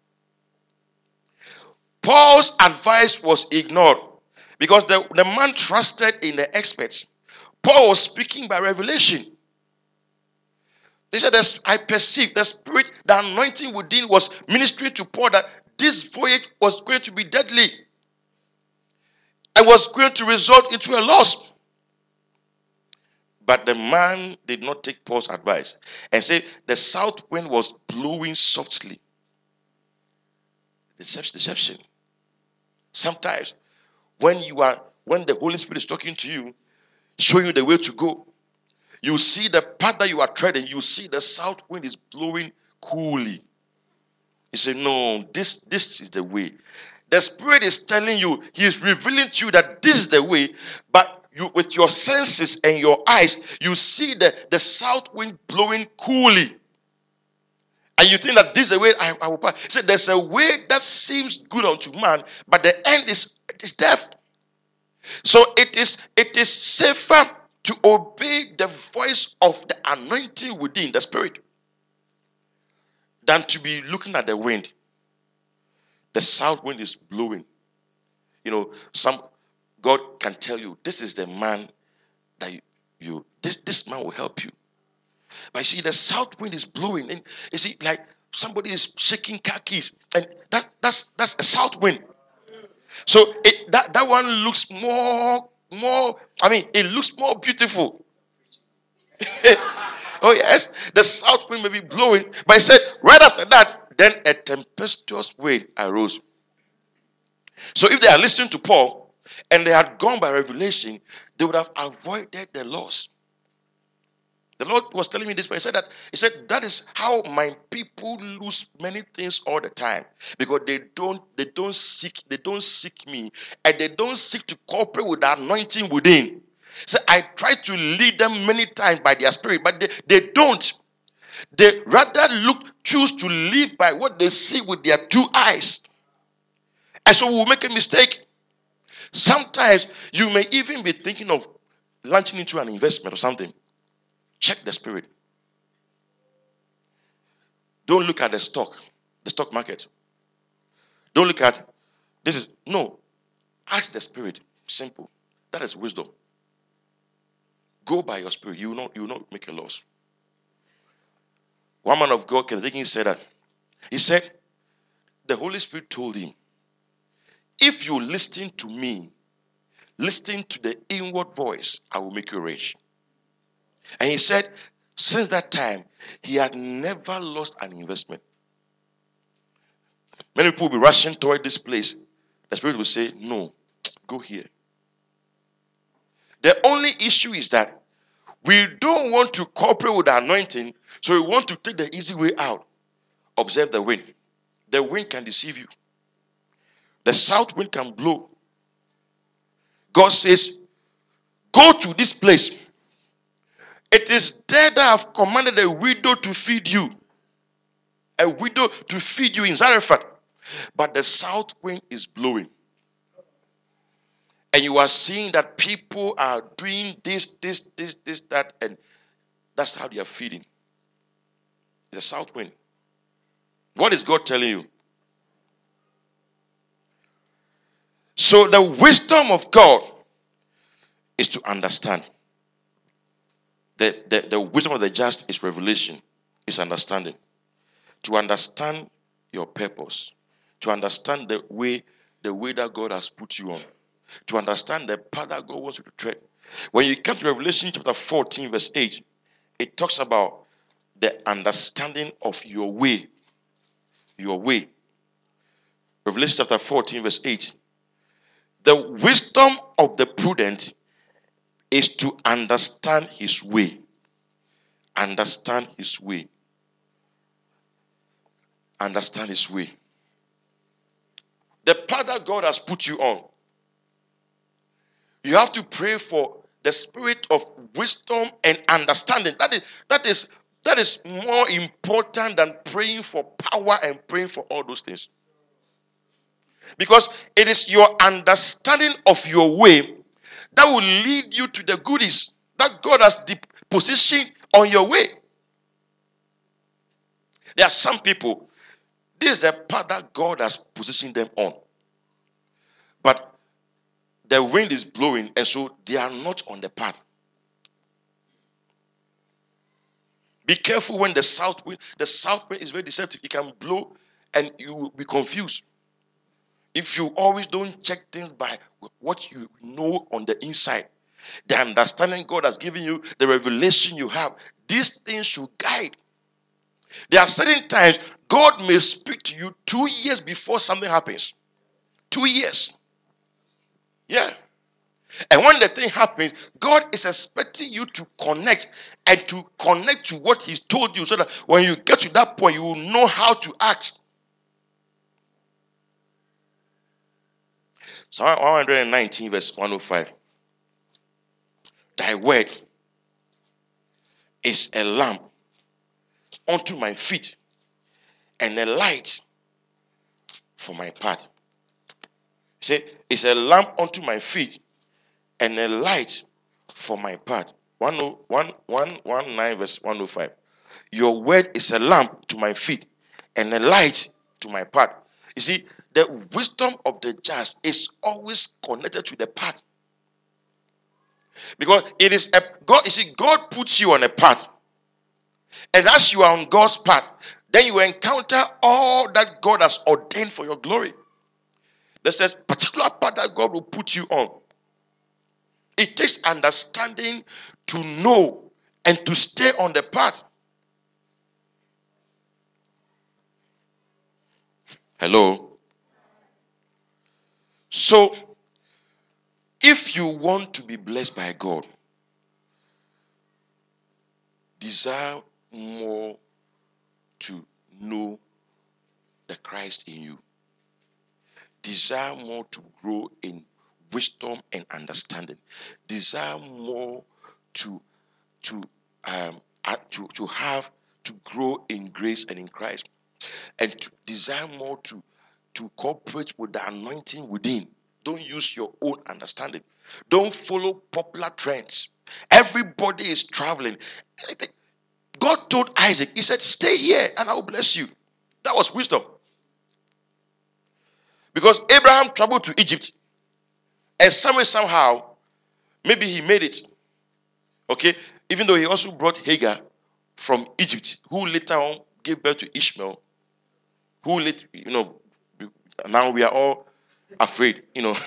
Paul's advice was ignored because the, the man trusted in the experts. Paul was speaking by revelation. He said, I perceived the spirit, the anointing within was ministering to Paul that this voyage was going to be deadly and was going to result into a loss. But the man did not take Paul's advice and say the south wind was blowing softly. Deception, deception. Sometimes when you are, when the Holy Spirit is talking to you, showing you the way to go, you see the path that you are treading, you see the south wind is blowing coolly. You say, no, this, this is the way. The Spirit is telling you, He is revealing to you that this is the way, but you, with your senses and your eyes, you see the, the south wind blowing coolly. And you think that this is the way I, I will pass. He said, there's a way that seems good unto man, but the end is, is death. So it is, it is safer to obey the voice of the anointing within the Spirit than to be looking at the wind. The south wind is blowing. You know, some God can tell you, this is the man that you, you this, this man will help you. But you see, the south wind is blowing, and you see, like somebody is shaking car keys, and that that's that's a south wind. So it that, that one looks more more. I mean, it looks more beautiful. Oh yes, the south wind may be blowing, but he said right after that, then a tempestuous wind arose. So if they are listening to Paul and they had gone by revelation, they would have avoided the loss. The Lord was telling me this, but he said that he said that is how my people lose many things all the time, because they don't they don't seek they don't seek me, and they don't seek to cooperate with the anointing within. So I try to lead them many times by their spirit, but they, they don't. They rather look choose to live by what they see with their two eyes, and so we will make a mistake. Sometimes you may even be thinking of launching into an investment or something. Check the spirit. Don't look at the stock, the stock market. Don't look at this is no. Ask the spirit. Simple. That is wisdom. Go by your spirit. You will not, you will not make a loss. One man of God, Kenneth Hagin, said that. He said, the Holy Spirit told him, if you listen to me, listen to the inward voice, I will make you rich. And he said, since that time, he had never lost an investment. Many people will be rushing toward this place. The Spirit will say, no, go here. The only issue is that we don't want to cooperate with the anointing, so we want to take the easy way out. Observe the wind. The wind can deceive you. The south wind can blow. God says, go to this place. It is there that I have commanded a widow to feed you. A widow to feed you in Zarephath. But the south wind is blowing. And you are seeing that people are doing this, this, this, this, that, and that's how they are feeding. The south wind. What is God telling you? So the wisdom of God is to understand. The, the, the wisdom of the just is revelation, is understanding. To understand your purpose. To understand the way, the way that God has put you on. To understand the path that God wants you to tread. When you come to Revelation chapter fourteen, verse eight, it talks about the understanding of your way. Your way. Revelation chapter fourteen, verse eight. The wisdom of the prudent is to understand his way. Understand his way. Understand his way. The path that God has put you on, you have to pray for the spirit of wisdom and understanding. That is, that is, that is more important than praying for power and praying for all those things. Because it is your understanding of your way that will lead you to the goodies that God has positioned on your way. There are some people, this is the path that God has positioned them on. But the wind is blowing, and so they are not on the path. Be careful when the south wind, the south wind is very deceptive. It can blow and you will be confused. If you always don't check things by what you know on the inside, the understanding God has given you, the revelation you have, these things should guide. There are certain times God may speak to you two years before something happens. Two years. Yeah. And when the thing happens, God is expecting you to connect and to connect to what He's told you so that when you get to that point, you will know how to act. Psalm one nineteen, verse one oh five. Thy word is a lamp unto my feet and a light for my path. Say, it's a lamp unto my feet and a light for my path. one nineteen verse one oh five. Your word is a lamp to my feet and a light to my path. You see, the wisdom of the just is always connected to the path. Because it is a God, you see, God puts you on a path. And as you are on God's path, then you encounter all that God has ordained for your glory. There's a particular path that God will put you on. It takes understanding to know and to stay on the path. Hello? So, if you want to be blessed by God, desire more to know the Christ in you. Desire more to grow in wisdom and understanding. Desire more to to um to, to have to grow in grace and in Christ, and to desire more to to cooperate with the anointing within. Don't use your own understanding. Don't follow popular trends. Everybody is traveling. God told Isaac, He said, stay here and I will bless you. That was wisdom. Because Abraham traveled to Egypt, and somewhere, somehow, maybe he made it. Okay? Even though he also brought Hagar from Egypt, who later on gave birth to Ishmael, who later, you know, now we are all afraid, you know.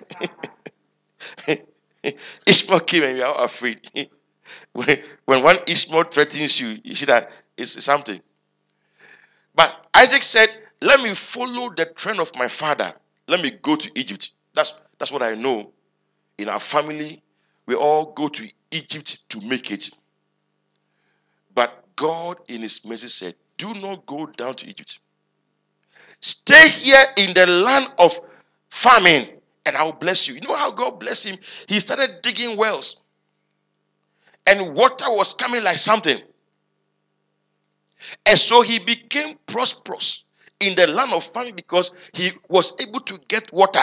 Ishmael came and we are all afraid. when, when one Ishmael threatens you, you see that it's something. But Isaac said, let me follow the trend of my father. Let me go to Egypt. That's, that's what I know. In our family, we all go to Egypt to make it. But God in His mercy said, do not go down to Egypt. Stay here in the land of famine and I will bless you. You know how God blessed him? He started digging wells and water was coming like something. And so he became prosperous in the land of famine because he was able to get water.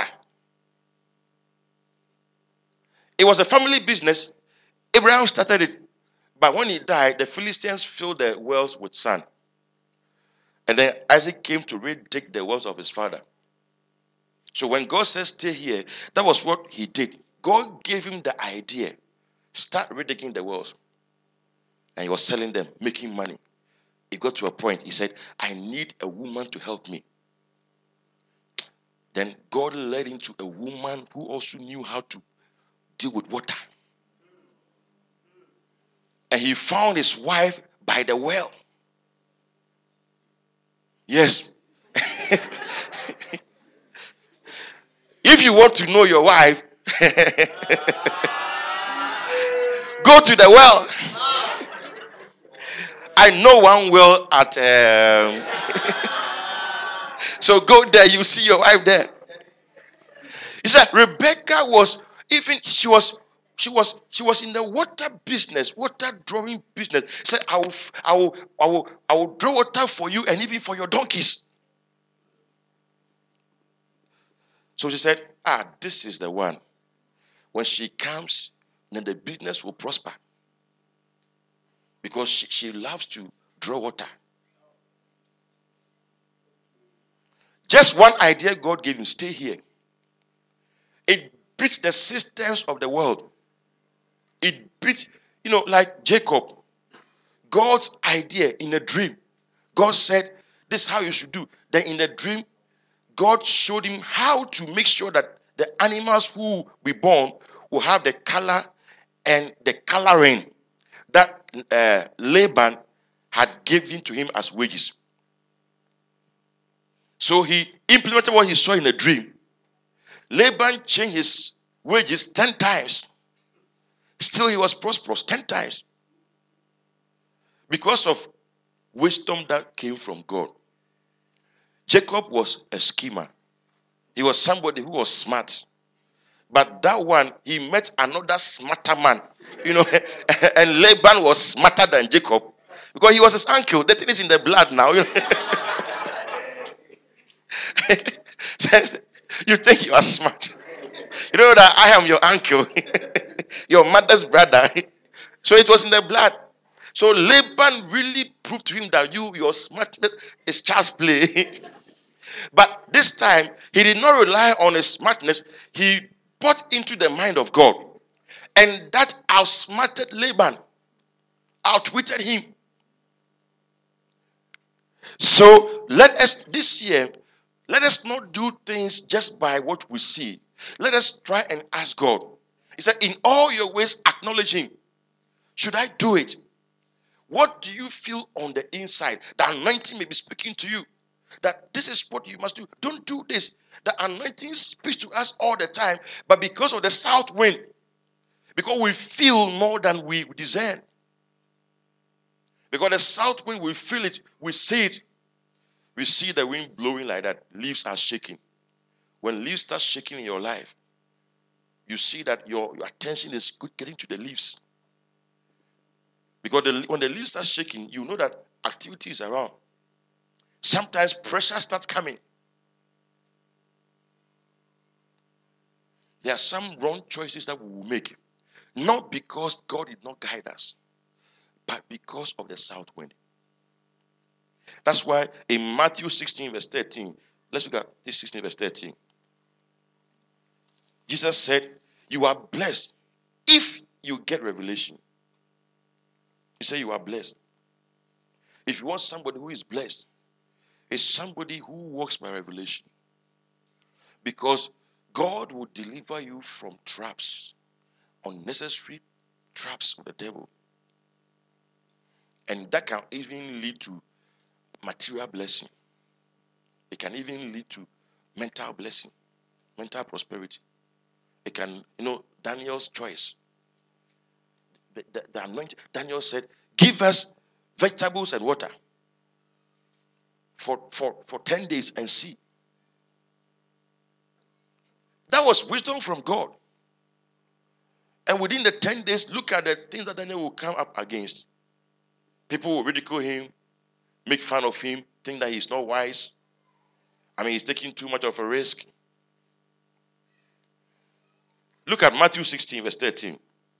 It was a family business. Abraham started it. But when he died, the Philistines filled the wells with sand. And then Isaac came to re-dig the wells of his father. So when God says stay here, that was what he did. God gave him the idea. Start re-digging the wells. And he was selling them, making money. It got to a point, he said, I need a woman to help me. Then God led him to a woman who also knew how to deal with water. And he found his wife by the well. Yes. If you want to know your wife, go to the well. I know one well at um... so go there, you see your wife there. He said Rebecca was even she was she was she was in the water business, water drawing business. He said, I will I will I will I will draw water for you and even for your donkeys. So she said, ah, this is the one. When she comes, then the business will prosper. because she, she loves to draw water. Just one idea God gave him: stay here. It beats the systems of the world. It beats, you know, like Jacob. God's idea in a dream. God said, this is how you should do. Then in the dream, God showed him how to make sure that the animals who will be born will have the color and the coloring that uh, Laban had given to him as wages. So he implemented what he saw in a dream. Laban changed his wages ten times. Still, he was prosperous ten times. Because of wisdom that came from God. Jacob was a schemer. He was somebody who was smart. But that one, he met another smarter man. You know, and Laban was smarter than Jacob. Because he was his uncle. The thing is in the blood now. You know? You think you are smart. You know that I am your uncle. Your mother's brother. So it was in the blood. So Laban really proved to him that you, your smartness is child's play. But this time, he did not rely on his smartness. He bought into the mind of God. And that outsmarted Laban. Outwitted him. So let us, this year, let us not do things just by what we see. Let us try and ask God. He said, in all your ways, acknowledge him. Should I do it? What do you feel on the inside? The anointing may be speaking to you. That this is what you must do. Don't do this. The anointing speaks to us all the time. But because of the south wind, because we feel more than we discern. Because the south wind, we feel it. We see it. We see the wind blowing like that. Leaves are shaking. When leaves start shaking in your life, you see that your, your attention is getting to the leaves. Because the, when the leaves start shaking, you know that activity is around. Sometimes pressure starts coming. There are some wrong choices that we will make. Not because God did not guide us, but because of the south wind. That's why in Matthew sixteen verse thirteen, let's look at this sixteen verse thirteen. Jesus said, you are blessed if you get revelation. He said you are blessed. If you want somebody who is blessed, it's somebody who walks by revelation. Because God will deliver you from traps, unnecessary traps of the devil. And that can even lead to material blessing. It can even lead to mental blessing, mental prosperity. It can, you know, Daniel's choice. The, the, the anointing, Daniel said, give us vegetables and water for, for, for ten days and see. That was wisdom from God. And within the ten days, look at the things that Daniel will come up against. People will ridicule him, make fun of him, think that he's not wise. I mean, he's taking too much of a risk. Look at Matthew sixteen, verse thirteen.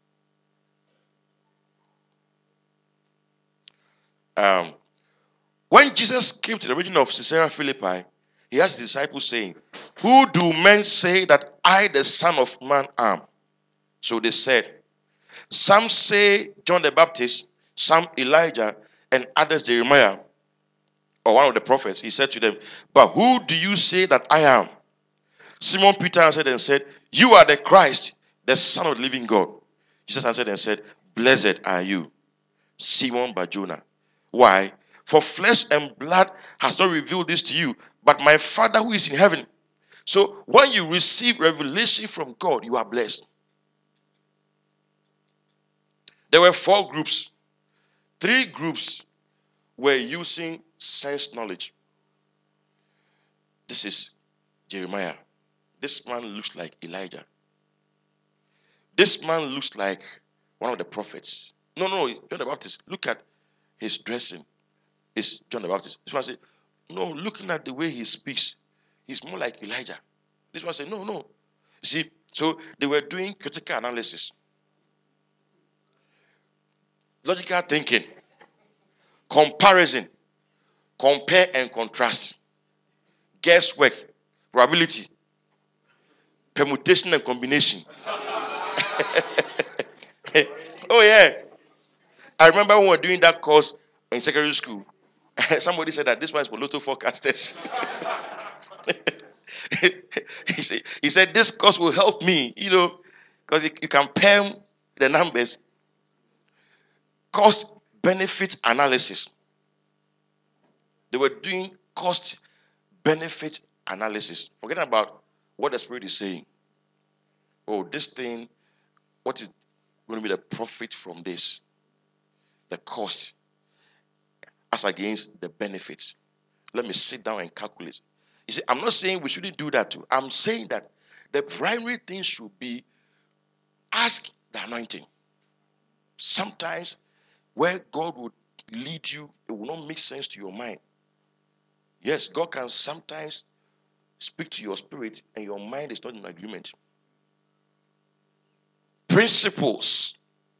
Um, when Jesus came to the region of Caesarea Philippi, he asked his disciples, saying, who do men say that I, the Son of Man, am? So they said, some say John the Baptist, some Elijah, and others Jeremiah, or one of the prophets. He said to them, but who do you say that I am? Simon Peter answered and said, you are the Christ, the Son of the living God. Jesus answered and said, blessed are you, Simon Bar-Jonah. Why? For flesh and blood has not revealed this to you, but my Father who is in heaven. So when you receive revelation from God, you are blessed. There were four groups. Three groups were using sense knowledge. This is Jeremiah. This man looks like Elijah. This man looks like one of the prophets. No, no, John the Baptist. Look at his dressing. It's John the Baptist. This one said, no, looking at the way he speaks, he's more like Elijah. This one said, no, no. You see, so they were doing critical analysis. logical thinking, comparison, compare and contrast, guesswork, probability, permutation and combination. Oh yeah. I remember when we were doing that course in secondary school. Somebody said that this one is for lotto forecasters. he, said, he said this course will help me, you know, because you, you can pair the numbers. Cost benefit analysis. They were doing cost benefit analysis. Forget about what the Spirit is saying. Oh, this thing, what is going to be the profit from this? The cost as against the benefits. Let me sit down and calculate. You see, I'm not saying we shouldn't do that too. I'm saying that the primary thing should be ask the anointing. Sometimes where God would lead you, it will not make sense to your mind. Yes, God can sometimes speak to your spirit and your mind is not in agreement. Principles.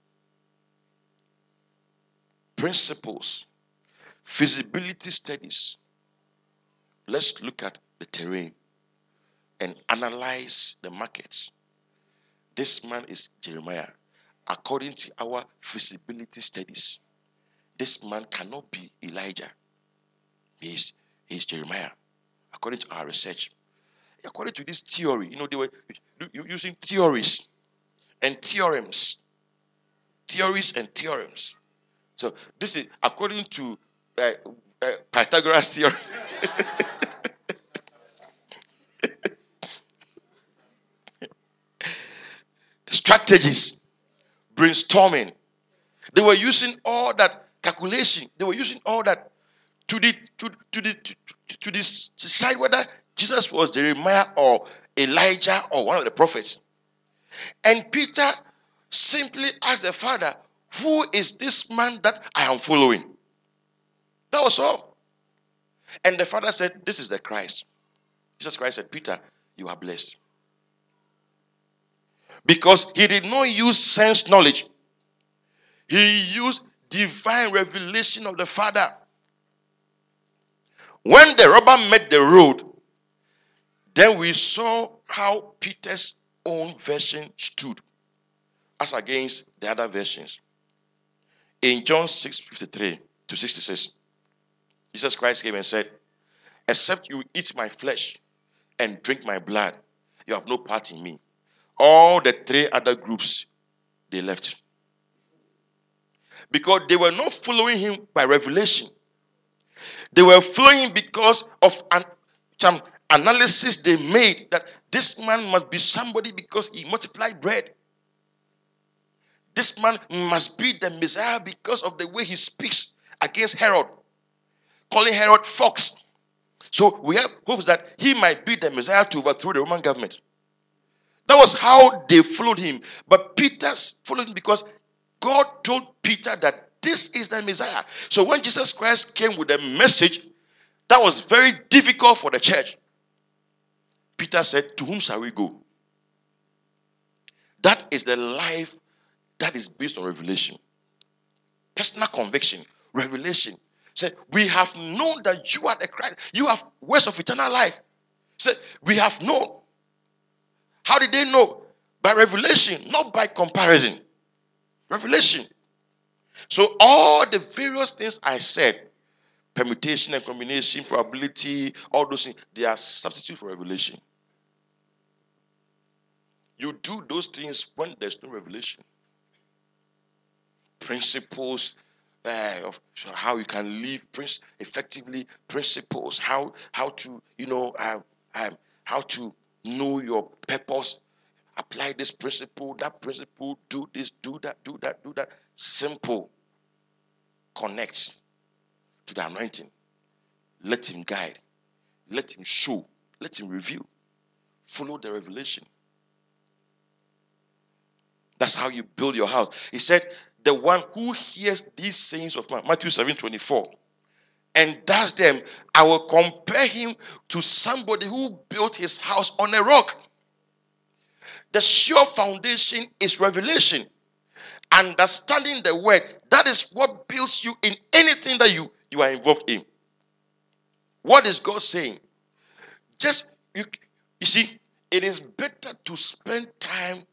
Principles. Feasibility studies. Let's look at the terrain and analyze the markets. This man is Jeremiah. According to our feasibility studies, this man cannot be Elijah. He is, he is Jeremiah. According to our research. According to this theory, you know, they were using theories and theorems. Theories and theorems. So this is according to uh, uh, Pythagoras theorem. Strategies, brainstorming. They were using all that calculation. They were using all that to the to to the to, to, to decide whether Jesus was Jeremiah or Elijah or one of the prophets. And Peter simply asked the Father, "Who is this man that I am following?" That was all. And the Father said, "This is the Christ." Jesus Christ said, "Peter, you are blessed." Because he did not use sense knowledge. He used divine revelation of the Father. When the rubber met the road, then we saw how Peter's own version stood as against the other versions. In John six fifty-three to sixty-six, Jesus Christ came and said, "Except you eat my flesh and drink my blood, you have no part in me." All the three other groups, they left. Because they were not following him by revelation. They were following because of an, some analysis they made that this man must be somebody because he multiplied bread. This man must be the Messiah because of the way he speaks against Herod, calling Herod fox. So we have hopes that he might be the Messiah to overthrow the Roman government. That was how they followed him. But Peter followed him because God told Peter that this is the Messiah. So when Jesus Christ came with a message that was very difficult for the church, Peter said, "To whom shall we go?" That is the life that is based on revelation. Personal conviction, revelation. Said, "We have known that you are the Christ. You have words of eternal life." Said, "We have known." How did they know? By revelation, not by comparison. Revelation. So all the various things I said, permutation and combination, probability, all those things, they are substitute for revelation. You do those things when there's no revelation. Principles uh, of how you can live effectively, principles, how how to, you know, uh, um, how to know your purpose, apply this principle, that principle, do this, do that, do that, do that. Simple. Connect to the anointing. Let him guide. Let him show. Let him reveal. Follow the revelation. That's how you build your house. He said, "The one who hears these sayings of mine," Matthew seven twenty-four, "and does them, I will compare him to somebody who built his house on a rock." The sure foundation is revelation. understanding the word, that is what builds you in anything that you, you are involved in. What is God saying? Just, you, you see, it is better to spend time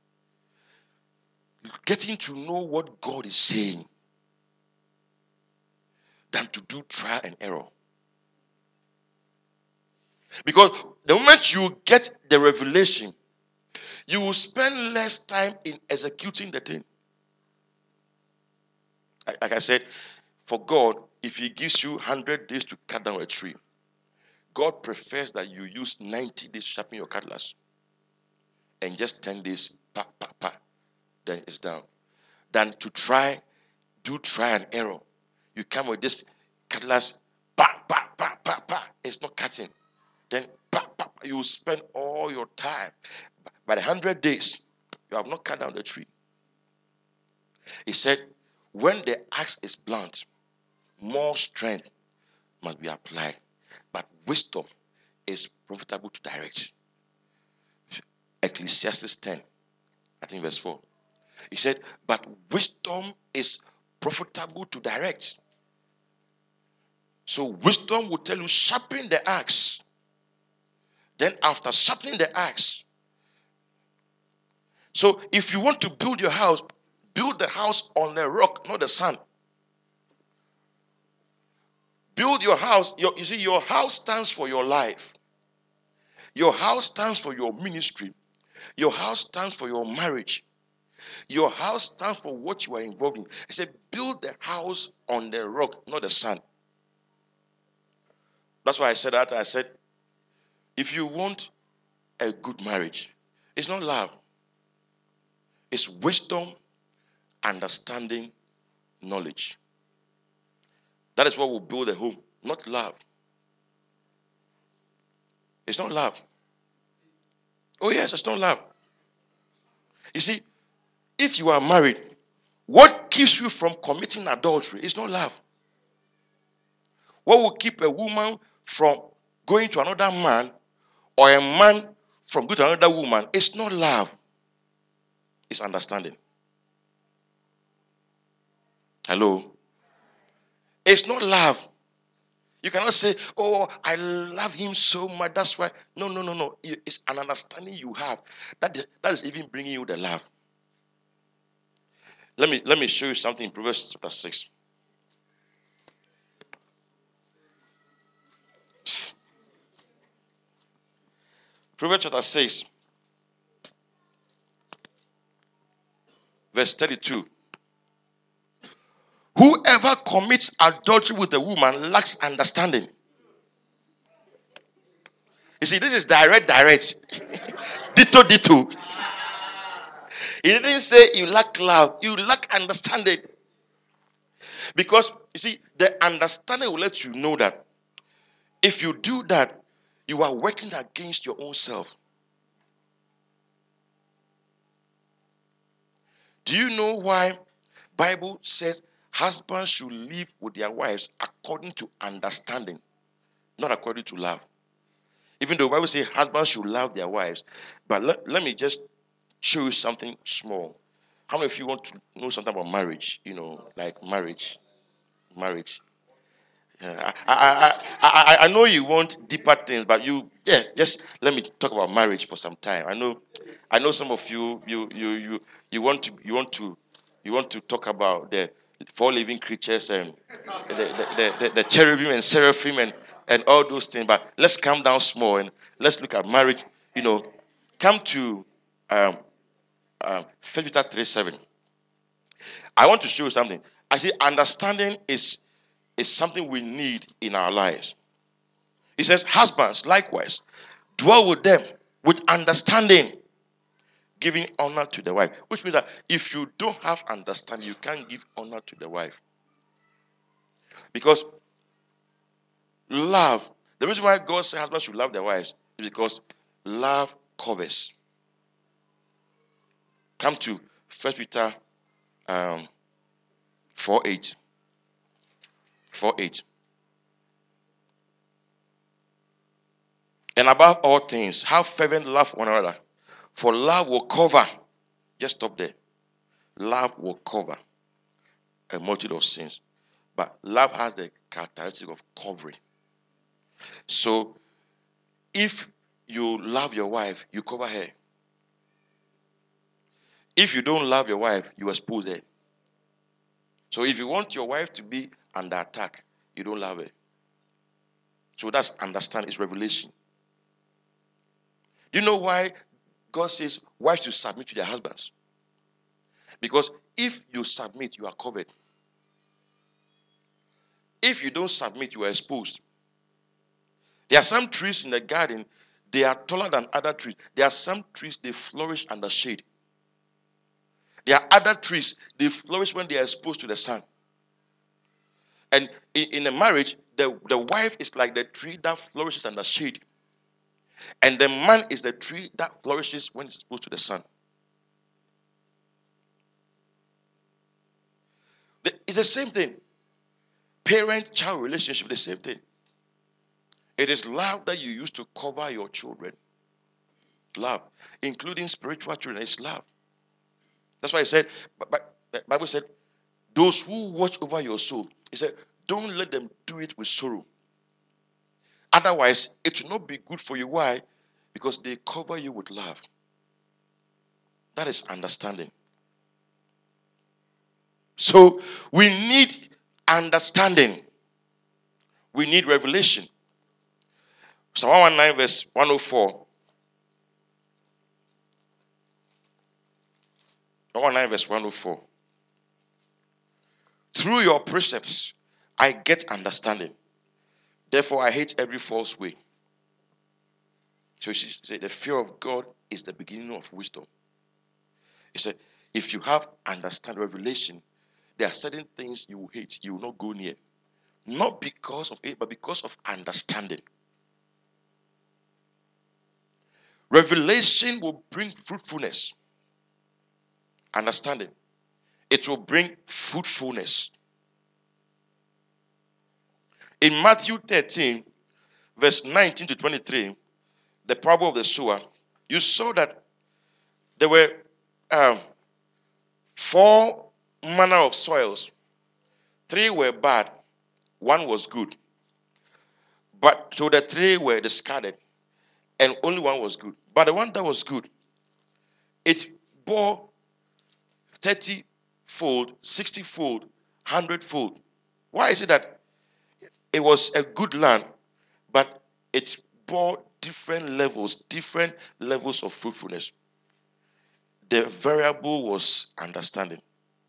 getting to know what God is saying than to do trial and error. Because the moment you get the revelation, you will spend less time in executing the thing. Like I said, for God, if He gives you one hundred days to cut down a tree, God prefers that you use ninety days to sharpen your cutlass and just ten days, pa, pa, pa, then it's down. Than to try, do try and error. You come with this cutlass, pa, pa, pa, pa, pa, it's not cutting. Then pa, pa, pa, you will spend all your time. By the one hundred days, you have not cut down the tree. He said, when the axe is blunt, more strength must be applied. But wisdom is profitable to direct. Ecclesiastes ten, I think verse four. He said, but wisdom is profitable to direct. So wisdom will tell you, sharpen the axe. Then after sharpening the axe, so if you want to build your house, build the house on the rock, not the sand. Build your house. Your, you see, your house stands for your life. Your house stands for your ministry. Your house stands for your marriage. Your house stands for what you are involved in. He said, build the house on the rock, not the sand. That's why I said that. I said, if you want a good marriage, it's not love. It's wisdom, understanding, knowledge. That is what will build a home, not love. It's not love. Oh yes, it's not love. You see, if you are married, what keeps you from committing adultery is not love. What will keep a woman from going to another man or a man from going to another woman is not love. It's understanding. Hello? It's not love. You cannot say, oh, I love him so much. That's why. No, no, no, no. It's an understanding you have. That, that is even bringing you the love. Let me, let me show you something in Proverbs chapter six. Proverbs chapter six, verse thirty-two. Whoever commits adultery with a woman lacks understanding. You see, this is direct, direct. Ditto, ditto. He didn't say you lack love, you lack understanding. Because, you see, the understanding will let you know that if you do that, you are working against your own self. Do you know why Bible says husbands should live with their wives according to understanding, not according to love? Even though the Bible says husbands should love their wives. But let, let me just show you something small. How many of you want to know something about marriage? You know, like marriage. Marriage. Yeah, I, I, I, I, I know you want deeper things, but you, yeah, just let me talk about marriage for some time. I know, I know some of you, you, you, you, you want to, you want to, you want to talk about the four living creatures and the, the, the, the, the cherubim and seraphim and, and all those things. But let's calm down small and let's look at marriage. You know, come to um, um, First Peter three seven. I want to show you something. I see understanding is. is something we need in our lives. He says, husbands, likewise, dwell with them with understanding, giving honor to the wife. Which means that if you don't have understanding, you can't give honor to the wife. Because love, the reason why God says husbands should love their wives is because love covers. Come to First Peter um, four eight. four eight. And above all things, have fervent love for one another. For love will cover. Just stop there. love will cover a multitude of sins. But love has the characteristic of covering. So if you love your wife, you cover her. If you don't love your wife, you expose her. So if you want your wife to be under attack, you don't love her. So that's understand, it's revelation. Do you know why God says wives should submit to their husbands? Because if you submit, you are covered. If you don't submit, you are exposed. There are some trees in the garden, they are taller than other trees. There are some trees, they flourish under shade. There are other trees, they flourish when they are exposed to the sun. And in, in a marriage, the, the wife is like the tree that flourishes under shade. And the man is the tree that flourishes when it's exposed to the sun. It's the same thing. Parent-child relationship, the same thing. It is love that you use to cover your children. Love. Including spiritual children, it's love. That's why I said, but the Bible said, those who watch over your soul, he said, don't let them do it with sorrow. Otherwise, it will not be good for you. Why? Because they cover you with love. That is understanding. So we need understanding. We need revelation. Psalm one nineteen verse one oh four. one nineteen verse one oh four. Through your precepts, I get understanding. Therefore, I hate every false way. So she said, the fear of God is the beginning of wisdom. He said, if you have understanding, revelation, there are certain things you will hate, you will not go near. Not because of it, but because of understanding. Revelation will bring fruitfulness. Understanding. It will bring fruitfulness. In Matthew thirteen, verse nineteen to twenty-three, the parable of the sower, you saw that there were um, four manner of soils. Three were bad, one was good. But so the three were discarded, and only one was good. But the one that was good, it bore thirty-fold, sixty-fold, one hundred-fold. Why is it that it was a good land, but it bore different levels, different levels of fruitfulness? The variable was understanding.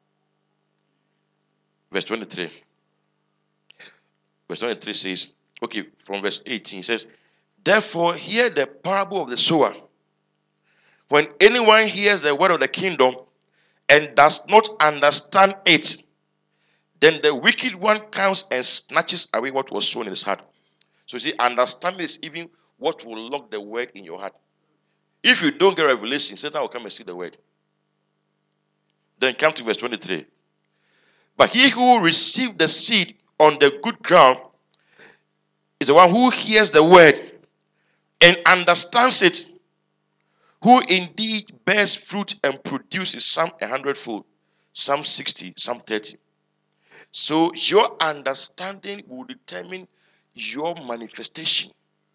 Verse twenty-three. Verse twenty-three says, okay, from verse eighteen, it says, therefore, hear the parable of the sower. When anyone hears the word of the kingdom and does not understand it, then the wicked one comes and snatches away what was sown in his heart. So you see, understanding is even what will lock the word in your heart. If you don't get revelation, Satan will come and see the word. Then come to verse twenty-three. But he who received the seed on the good ground is the one who hears the word and understands it, who indeed bears fruit and produces some a hundredfold, some sixty, some thirty. So your understanding will determine your manifestation.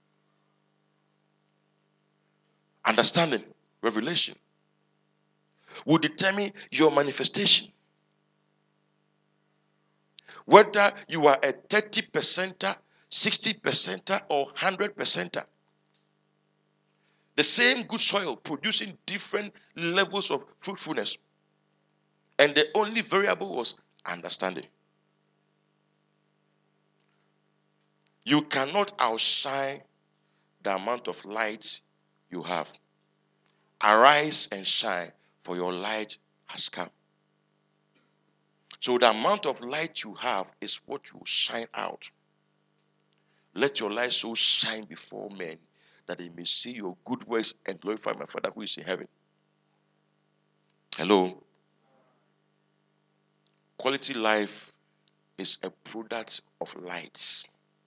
Understanding, revelation, will determine your manifestation. Whether you are a thirty percenter, sixty percenter, or one hundred percenter. The same good soil producing different levels of fruitfulness. And the only variable was understanding. You cannot outshine the amount of light you have. Arise and shine, for your light has come. So the amount of light you have is what you shine out. Let your light so shine before men that they may see your good works and glorify my Father who is in heaven. Hello? Quality life is a product of light.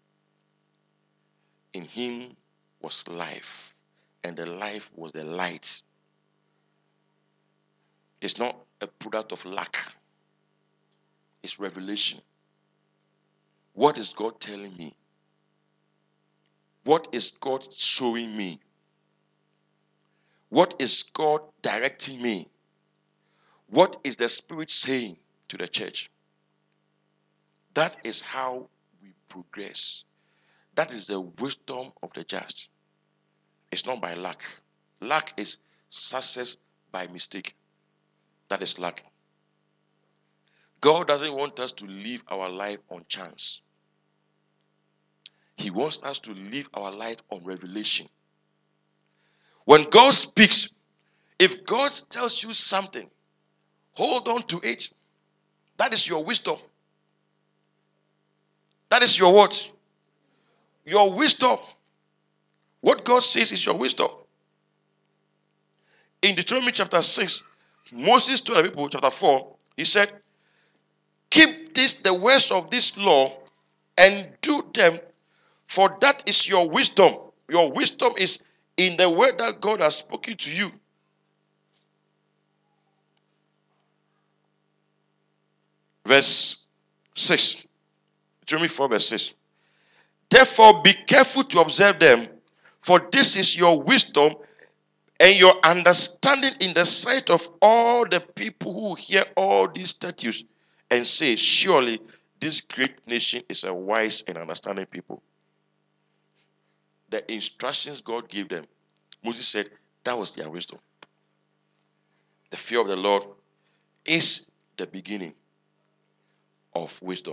In him was life, and the life was the light It's not a product of lack. It's revelation. What is God telling me? What is God showing me? What is God directing me? What is the Spirit saying to the church? That is how we progress. That is the wisdom of the just. It's not by lack. Lack is success by mistake. That is lack. God doesn't want us to live our life on chance. He wants us to live our life on revelation. When God speaks, if God tells you something, hold on to it. That is your wisdom. That is your what? Your wisdom. What God says is your wisdom. In Deuteronomy chapter six, Moses told the people, chapter four, he said, keep this, the words of this law, and do them, for that is your wisdom. Your wisdom is in the word that God has spoken to you. Verse six. Deuteronomy four, verse six. Therefore, be careful to observe them, for this is your wisdom and your understanding in the sight of all the people who hear all these statutes and say, surely this great nation is a wise and understanding people. The instructions God gave them, Moses said that was their wisdom. The fear of the Lord is the beginning of wisdom.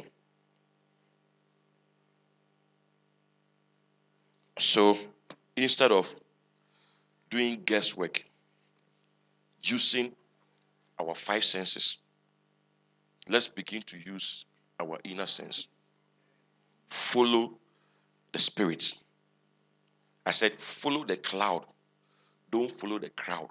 So instead of doing guesswork, using our five senses, let's begin to use our inner sense. Follow the Spirit. I said, follow the cloud. Don't follow the crowd.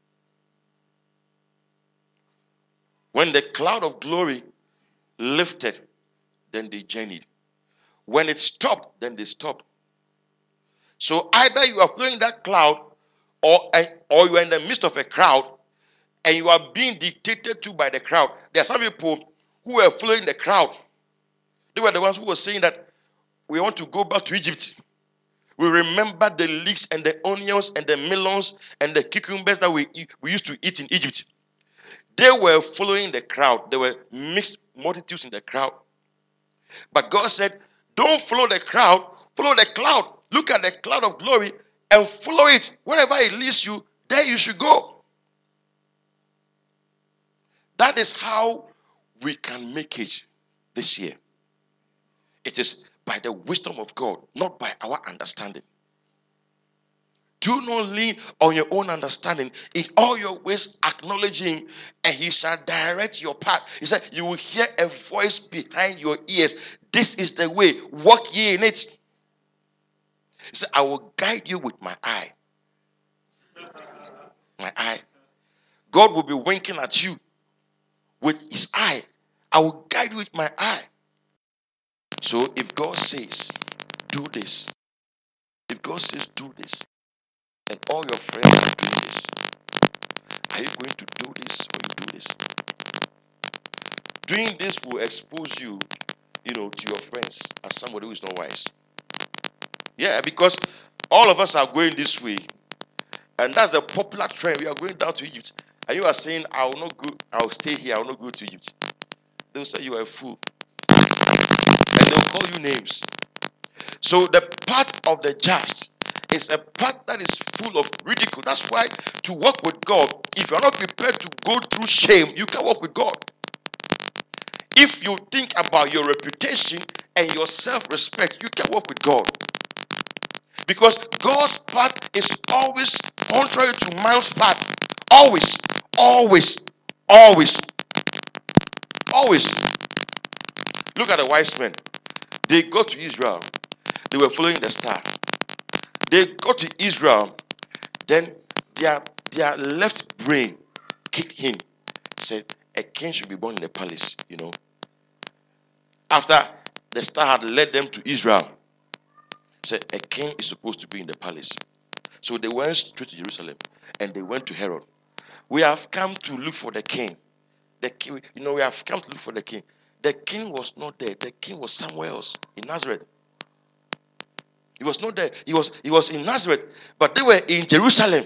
When the cloud of glory lifted, then they journeyed. When it stopped, then they stopped. So either you are following that cloud, or, or you are in the midst of a crowd, and you are being dictated to by the crowd. There are some people who were following the crowd. They were the ones who were saying that we want to go back to Egypt. We remember the leeks and the onions and the melons and the cucumbers that we, we used to eat in Egypt. They were following the crowd. There were mixed multitudes in the crowd. But God said, don't follow the crowd, follow the cloud. Look at the cloud of glory and follow it. Wherever it leads you, there you should go. That is how we can make it this year. It is by the wisdom of God, not by our understanding. Do not lean on your own understanding. In all your ways, acknowledge him, and he shall direct your path. He said, you will hear a voice behind your ears. This is the way. Walk ye in it. He said, I will guide you with my eye. My eye. God will be winking at you with his eye. I will guide you with my eye. So if God says, do this. If God says, do this. And all your friends do this. Are you going to do this or you do this? Doing this will expose you, you know, to your friends as somebody who is not wise. Yeah, because all of us are going this way. And that's the popular trend. We are going down to Egypt. And you are saying, I will not go, I will stay here, I will not go to Egypt. They will say you are a fool. And they will call you names. So the path of the just is a path that is full of ridicule. That's why to walk with God, if you are not prepared to go through shame, you can walk with God. If you think about your reputation and your self-respect, you can walk with God. Because God's path is always contrary to man's path. Always, always, always, always. Look at the wise men. They go to Israel. They were following the star. They got to Israel. Then their, their left brain kicked in. Said, a king should be born in the palace, you know. After the star had led them to Israel, said, a king is supposed to be in the palace. So they went straight to Jerusalem. And they went to Herod. We have come to look for the king. The king, you know, we have come to look for the king. The king was not there. The king was somewhere else in Nazareth. He was not there. He was, he was in Nazareth, but they were in Jerusalem.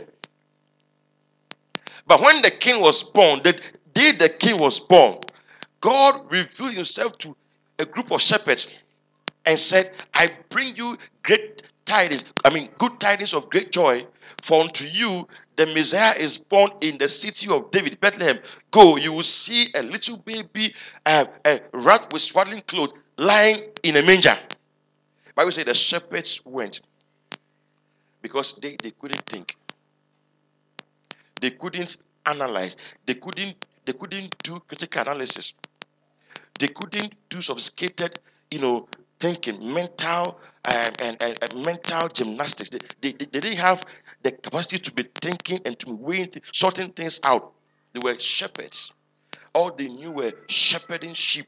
But when the king was born, the day the king was born, God revealed himself to a group of shepherds and said, I bring you great tidings, I mean, good tidings of great joy, for unto you the Messiah is born in the city of David, Bethlehem. Go, you will see a little baby, uh, a rat with swaddling clothes, lying in a manger. Bible says the shepherds went because they, they couldn't think. They couldn't analyze. They couldn't, they couldn't do critical analysis. They couldn't do sophisticated, you know, thinking, mental um, and, and, and mental gymnastics. They, they, they didn't have the capacity to be thinking and to be weighing, sorting things out. They were shepherds. All they knew were shepherding sheep.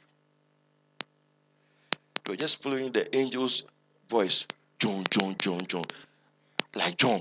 They were just following the angel's voice. John, John, John, John. Like John.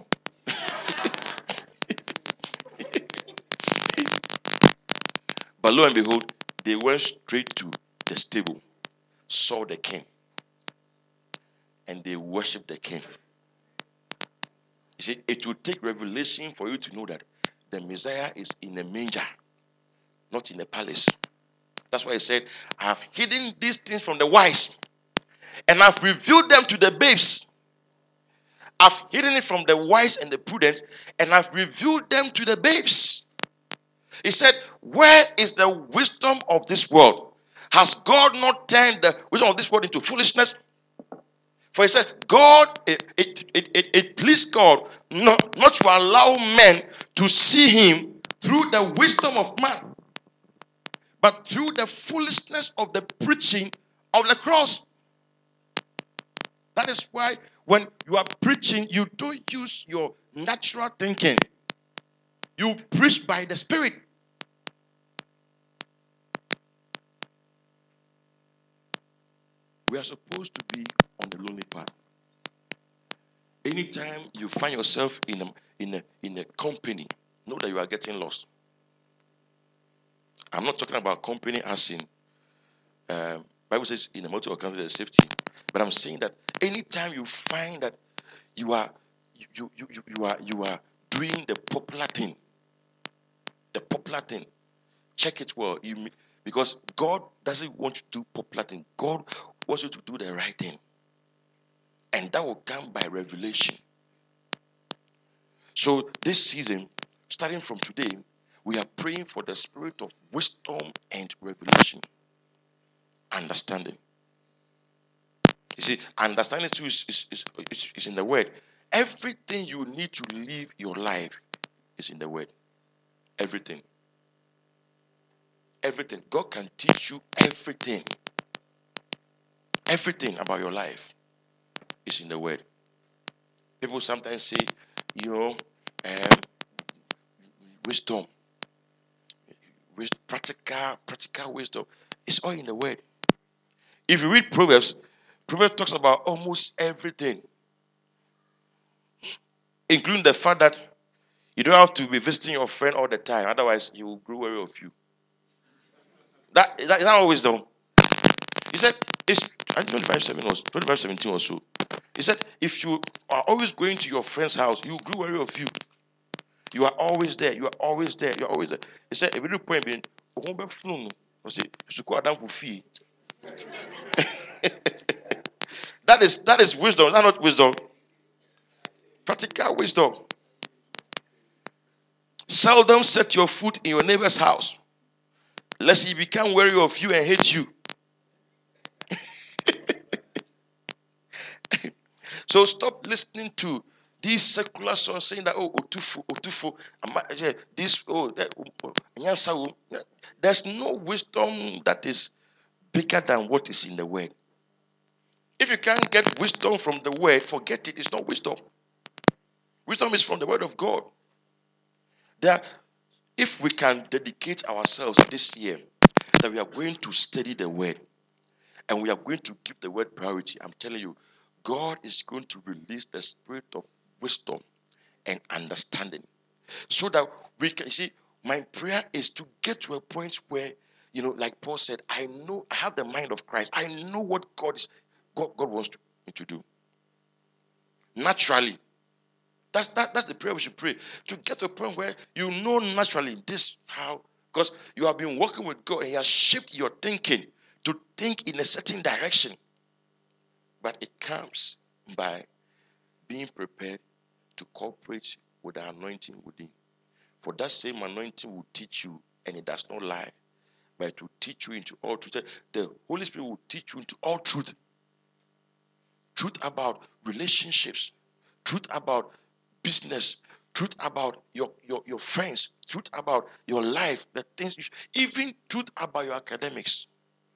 But lo and behold, they went straight to the stable, saw the king, and they worshiped the king. You see, it will take revelation for you to know that the Messiah is in a manger, not in a palace. That's why he said, I have hidden these things from the wise, and I've revealed them to the babes. I've hidden it from the wise and the prudent, and I've revealed them to the babes. He said, where is the wisdom of this world? Has God not turned the wisdom of this world into foolishness? For he said, God, it, it, it, it, it pleased God not, not to allow men to see him through the wisdom of man, but through the foolishness of the preaching of the cross. That is why when you are preaching, you don't use your natural thinking. You preach by the Spirit. We are supposed to be on the lonely path. Anytime you find yourself in a, in a, in a company, know that you are getting lost. I'm not talking about company as in, um, Bible says in a motor or country there's safety. But I'm saying that anytime you find that you are you, you, you, you are you are doing the popular thing, the popular thing, check it well. You because God doesn't want you to do popular thing. God wants you to do the right thing. And that will come by revelation. So this season, starting from today, we are praying for the spirit of wisdom and revelation. Understanding. You see, understanding too is, is, is, is in the word. Everything you need to live your life is in the word. Everything. Everything. God can teach you everything. Everything about your life is in the word. People sometimes say, you know, um, wisdom, practical, practical wisdom. It's all in the word. If you read Proverbs, Proverbs talks about almost everything, including the fact that you don't have to be visiting your friend all the time, otherwise he will grow weary of you. That is that, is that not wisdom? He said it's I think twenty-five seven or twenty-five seventeen or so. He said if you are always going to your friend's house, you will grow weary of you. You are always there. You are always there. You are always there. He said, if you do point being, that is that is wisdom. That's not wisdom. Practical wisdom. Seldom set your foot in your neighbor's house, lest he become weary of you and hate you. So stop listening to these secular songs saying that, oh, otufu, otufu, this, oh, that, there's no wisdom that is bigger than what is in the word. If you can't get wisdom from the word, forget it. It's not wisdom. Wisdom is from the word of God. There, if we can dedicate ourselves this year, that we are going to study the word, and we are going to give the word priority, I'm telling you, God is going to release the spirit of wisdom and understanding, so that we can see My prayer is to get to a point where, you know, like Paul said, I know I have the mind of Christ. I know what God is, God, God wants to, me to do. Naturally. That's that, that's the prayer we should pray. To get to a point where you know naturally this how, because you have been working with God and He has shaped your thinking to think in a certain direction. But it comes by being prepared to cooperate with the anointing within. For that same anointing will teach you, and it does not lie, but it will teach you into all truth. The Holy Spirit will teach you into all truth. Truth about relationships, truth about business, truth about your, your, your friends, truth about your life, the things, you should, even truth about your academics.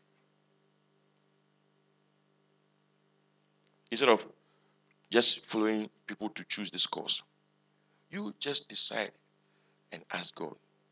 Instead of just following people to choose this course, you just decide and ask God.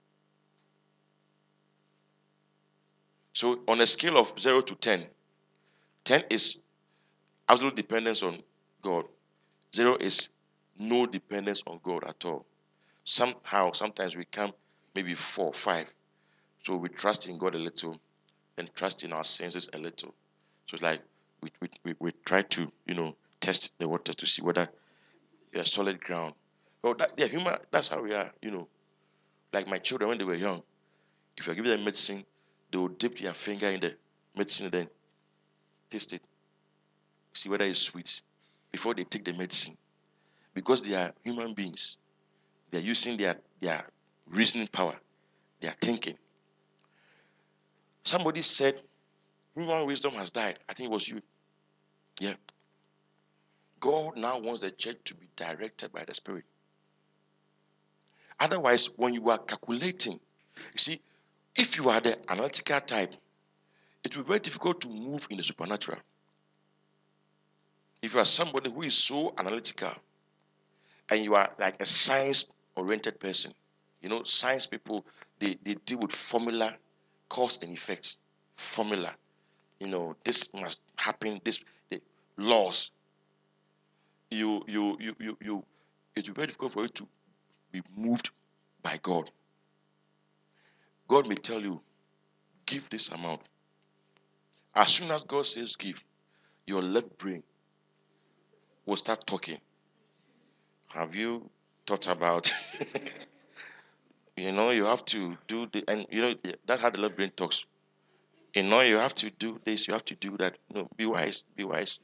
So on a scale of zero to ten, ten is absolute dependence on God. Zero is no dependence on God at all. Somehow, sometimes we come maybe four, five. So we trust in God a little and trust in our senses a little. So it's like we, we, we, we try to, you know, test the water to see whether you're solid ground. Well, that, yeah, human, that's how we are, you know. Like my children, when they were young, if you give them medicine, they will dip their finger in the medicine and then taste it. See whether it's sweet before they take the medicine. Because they are human beings. They are using their, their reasoning power. They are thinking. Somebody said, human wisdom has died. I think it was you. Yeah. God now wants the church to be directed by the Spirit. Otherwise, when you are calculating, you see, if you are the analytical type, it will be very difficult to move in the supernatural. If you are somebody who is so analytical and you are like a science-oriented person, you know, science people, they, they deal with formula, cause and effect. Formula. You know, this must happen, this the laws. You you you you you it will be very difficult for you to be moved by God. God may tell you, give this amount. As soon as God says give, your left brain will start talking. Have you thought about, you know, you have to do the, and you know, that's how the left brain talks. You know, you have to do this, you have to do that. No, be wise, be wise.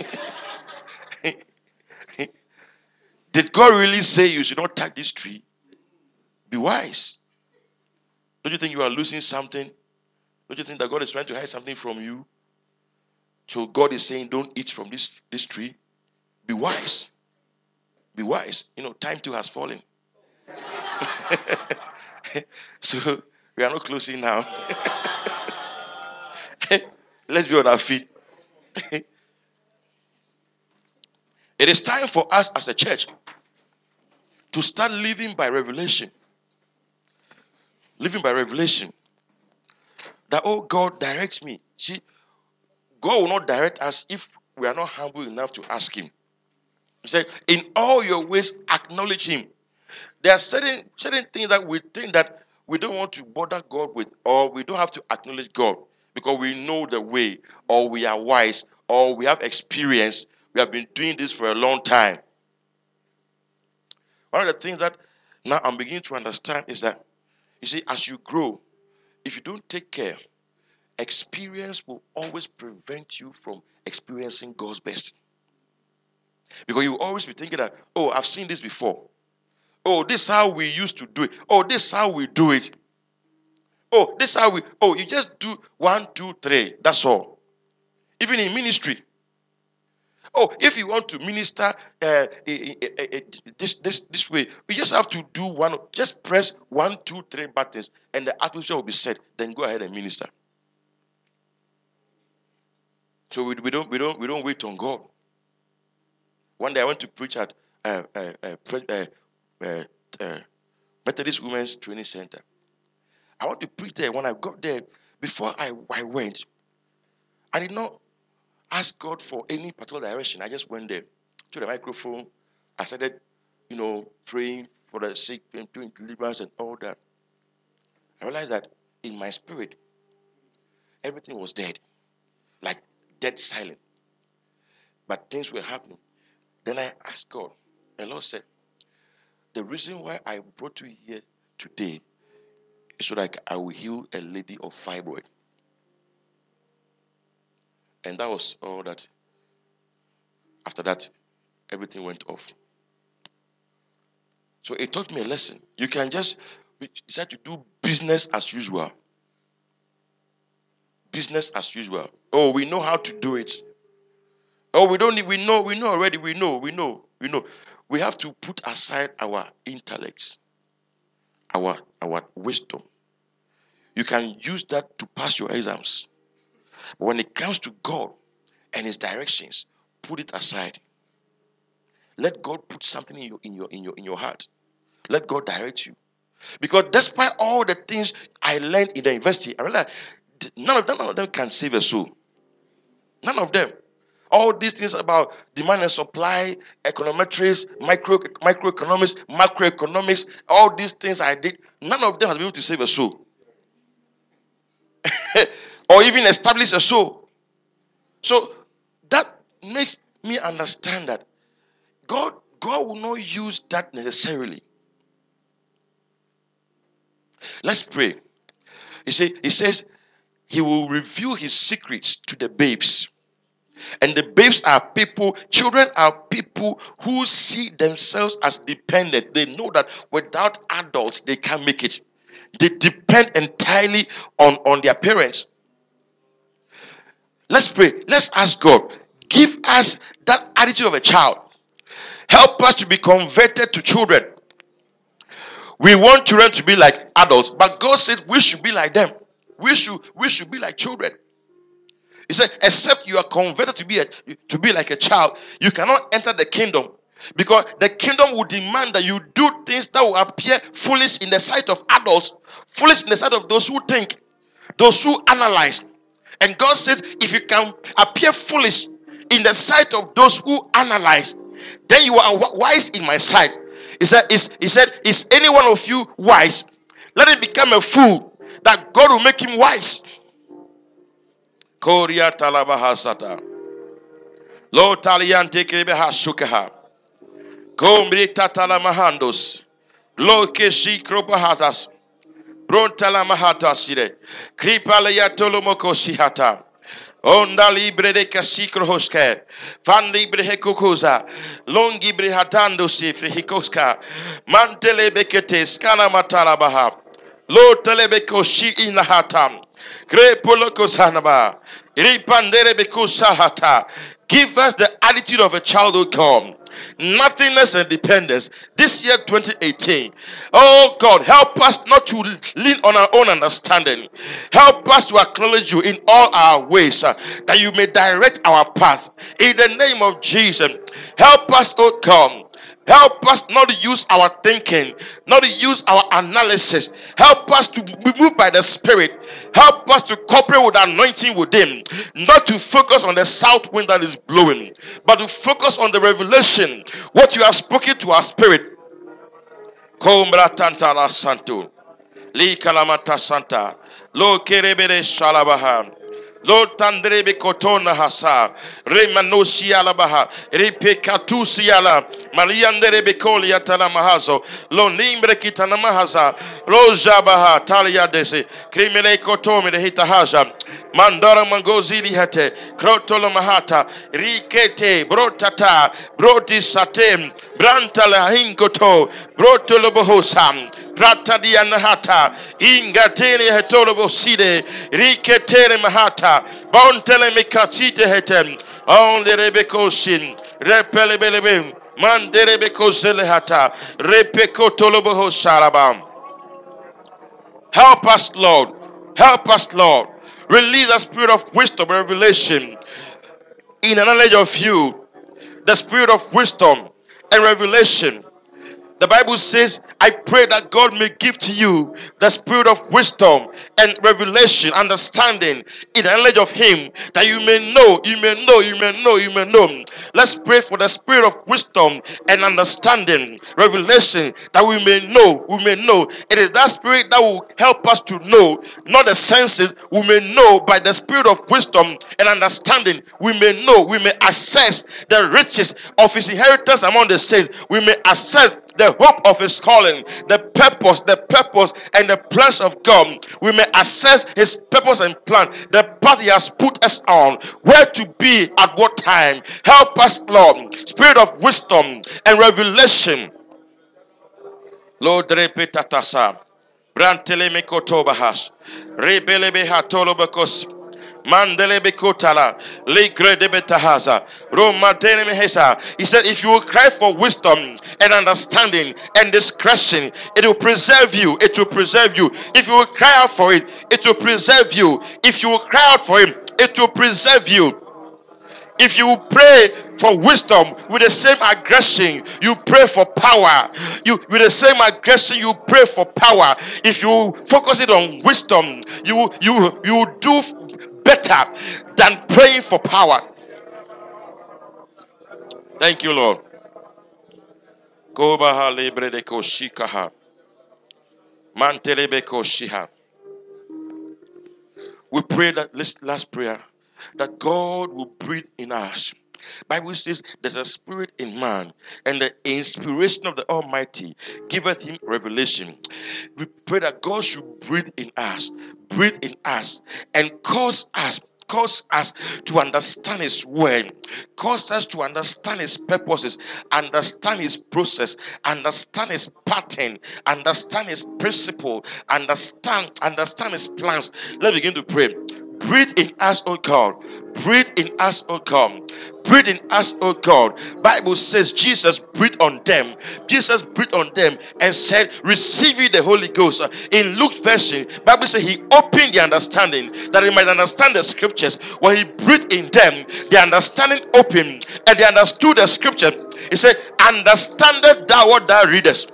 Did God really say you should not touch this tree? Be wise. Don't you think you are losing something? Don't you think that God is trying to hide something from you? So God is saying, don't eat from this, this tree. Be wise. Be wise. You know, time too has fallen. So we are not closing now. Let's be on our feet. It is time for us as a church to start living by revelation. Living by revelation. That, oh, God directs me. See, God will not direct us if we are not humble enough to ask Him. He said, in all your ways, acknowledge Him. There are certain, certain things that we think that we don't want to bother God with, or we don't have to acknowledge God because we know the way, or we are wise, or we have experience. We have been doing this for a long time. One of the things that now I'm beginning to understand is that, you see, as you grow, if you don't take care, experience will always prevent you from experiencing God's best. Because you will always be thinking that, oh, I've seen this before. Oh, this is how we used to do it. Oh, this is how we do it. Oh, this is how we, oh, you just do one, two, three. That's all. Even in ministry. Oh, if you want to minister uh, eh, eh, eh, eh, this, this, this way, you just have to do one, just press one, two, three buttons, and the atmosphere will be set. Then go ahead and minister. So we, we don't we don't we don't wait on God. One day I went to preach at uh, uh, uh, uh, uh, uh, Methodist Women's Training Center. I want to preach there. When I got there, before I, I went, I did not ask God for any particular direction. I just went there to the microphone. I started, you know, praying for the sick and doing deliverance and all that. I realized that in my spirit, everything was dead, like dead silent. But things were happening. Then I asked God. The Lord said, the reason why I brought you here today is so that I will heal a lady of fibroid. And that was all that. After that, everything went off. So it taught me a lesson. You can just decide to do business as usual. Business as usual. Oh, we know how to do it. Oh, we don't need, we know, we know already, we know, we know, we know. We have to put aside our intellects, our, our wisdom. You can use that to pass your exams. But when it comes to God and His directions, put it aside. Let God put something in your in your in your in your heart. Let God direct you. Because despite all the things I learned in the university, I realized none of them, none of them can save a soul. None of them. All these things about demand and supply, econometrics, micro microeconomics, macroeconomics, all these things I did, none of them has been able to save a soul. Or even establish a soul. So that makes me understand that God, God will not use that necessarily. Let's pray. He say, he says He will reveal His secrets to the babes. And the babes are people, children are people who see themselves as dependent. They know that without adults, they can't make it. They depend entirely on, on their parents. Let's pray. Let's ask God, give us that attitude of a child. Help us to be converted to children. We want children to be like adults, but God said we should be like them. We should, we should be like children. He said, except you are converted to be a, to be like a child, you cannot enter the kingdom. Because the kingdom will demand that you do things that will appear foolish in the sight of adults, foolish in the sight of those who think, those who analyze. And God says, if you can appear foolish in the sight of those who analyze, then you are wise in my sight. He said, is, he said, is any one of you wise? Let him become a fool, that God will make him wise. Korea talabaha sata. Lo talian tekebeha sukaha. Komri tatala mahandos. Lo keshi kropahatas. Brontala mahatasire. Kripala yatolomoko sihata. Onda libre de casikro hoske. Fan libre hekukuza. Longi brihatando sifri hikoska. Mantele bekete skana matalabaha. Lo telebeko shi inahatam. Krepolokoshanaba. Ripandere bekusahata. Give us the attitude of a child who come. Nothingness and dependence. This year twenty eighteen. Oh God, help us not to lean on our own understanding. Help us to acknowledge you in all our ways, uh, that you may direct our path. In the name of Jesus. Help us, oh God. Help us not to use our thinking, not to use our analysis. Help us to be moved by the Spirit. Help us to cooperate with the anointing within. Not to focus on the south wind that is blowing, but to focus on the revelation, what you have spoken to our spirit. Kombra tantala santo. Li kalamata santa. Lo kerebere shalabaha. Lord Tandrebe Kotona Hasa, Remanosi Alabaha, Repekatusi Ala, Mariandere Becoli Atala Mahazo, Lo Nimbre Kitana Mahaza, Rojabaha, Talia Dese, Crimele Kotome de Hitahaja, Mandara Mangozili Hate, Krotolo Mahata, Rikete, Brotata, Broti Satem, Brantala Hinkoto, Brotolo Bohosam, Prata di Anahata, Ingatene Hetolobo Side, Riketere Mahata, Bontele Mekatite Hetem, On the Rebeko Sin, Repelebelebem, Manderebeko Zelehata, Repeko Tolobo Sarabam. Help us, Lord. Help us, Lord. Release the spirit of wisdom and revelation in the knowledge of you. The spirit of wisdom and revelation. The Bible says, I pray that God may give to you the spirit of wisdom and revelation, understanding in the knowledge of him, that you may know, you may know, you may know, you may know. Let's pray for the spirit of wisdom and understanding, revelation, that we may know, we may know. It is that spirit that will help us to know, not the senses. We may know by the spirit of wisdom and understanding. We may know, we may assess the riches of his inheritance among the saints. We may assess the hope of his calling, the purpose, the purpose and the plans of God. We may assess his purpose and plan, the path he has put us on, where to be at what time. Help us, Lord. Spirit of wisdom and revelation. Lord, repeat atasa. Brantele mekotobahas. Rebelebe hatolobakos. Mandele bekotala, ligre de betahaza, Roma denemehesa. He said, if you will cry for wisdom and understanding and discretion, it will preserve you. It will preserve you. If you will cry out for it, it will preserve you. If you will cry out for him, it will preserve you. If you pray for wisdom with the same aggression, you pray for power. You with the same aggression, you pray for power. If you focus it on wisdom, you you you do better than praying for power. Thank you, Lord. We pray that this last prayer, that God will breathe in us. Bible says there's a spirit in man, and the inspiration of the Almighty giveth him revelation. We pray that God should breathe in us, breathe in us, and cause us Cause us to understand his word, cause us to understand his purposes, understand his process, understand his pattern, understand his principle, understand, understand his plans. Let's begin to pray. Breathe in us, O God. Breathe in us, O God. Breathe in us, O God. Bible says Jesus breathed on them. Jesus breathed on them and said, receive ye the Holy Ghost. In Luke's version, Bible says he opened the understanding that they might understand the scriptures. When he breathed in them, the understanding opened and they understood the scripture. He said, understandest thou what thou readest?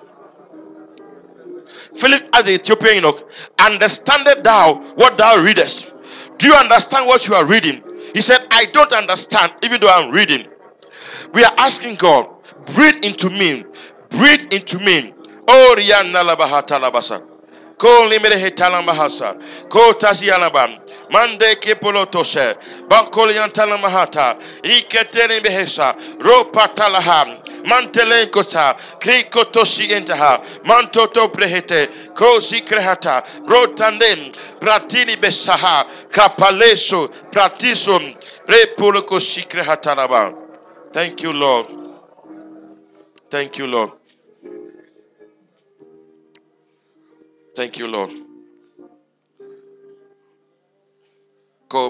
Philip asked the Ethiopian eunuch, understandest thou what thou readest? Do you understand what you are reading? He said, I don't understand, even though I'm reading. We are asking God, breathe into me, breathe into me. Oh, Rihanna Labahata Labasa. Ko limere hetalamahasa. Ko tazialabam. Mande kepolotose. Bankoliantala mahata. Iketele behesa. Ropa talaham. Mantelenkota. Krikotosi entaha. Mantoto prehete. Kosi krehata. Rotandem. Pratini besaha. Kapaleso. Pratisum. Repoloko sikrehatalaba. Thank you, Lord. Thank you, Lord. Thank you, Lord. I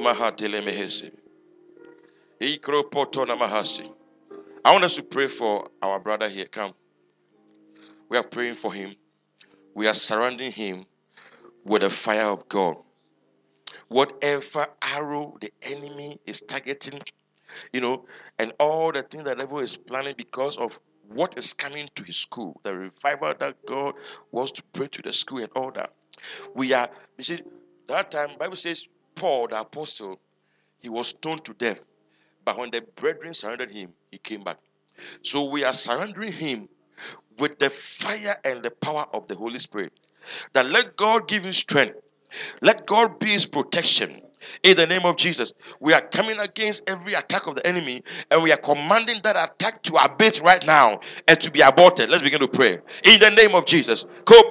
want us to pray for our brother here. Come. We are praying for him. We are surrounding him with the fire of God. Whatever arrow the enemy is targeting, you know, and all the things that the devil is planning because of what is coming to his school, the revival that God wants to bring to the school and all that. We are, you see, that time, Bible says, Paul, the apostle, he was stoned to death. But when the brethren surrounded him, he came back. So we are surrendering him with the fire and the power of the Holy Spirit. That let God give him strength. Let God be his protection. In the name of Jesus, we are coming against every attack of the enemy, and we are commanding that attack to abate right now and to be aborted. Let's begin to pray. In the name of Jesus.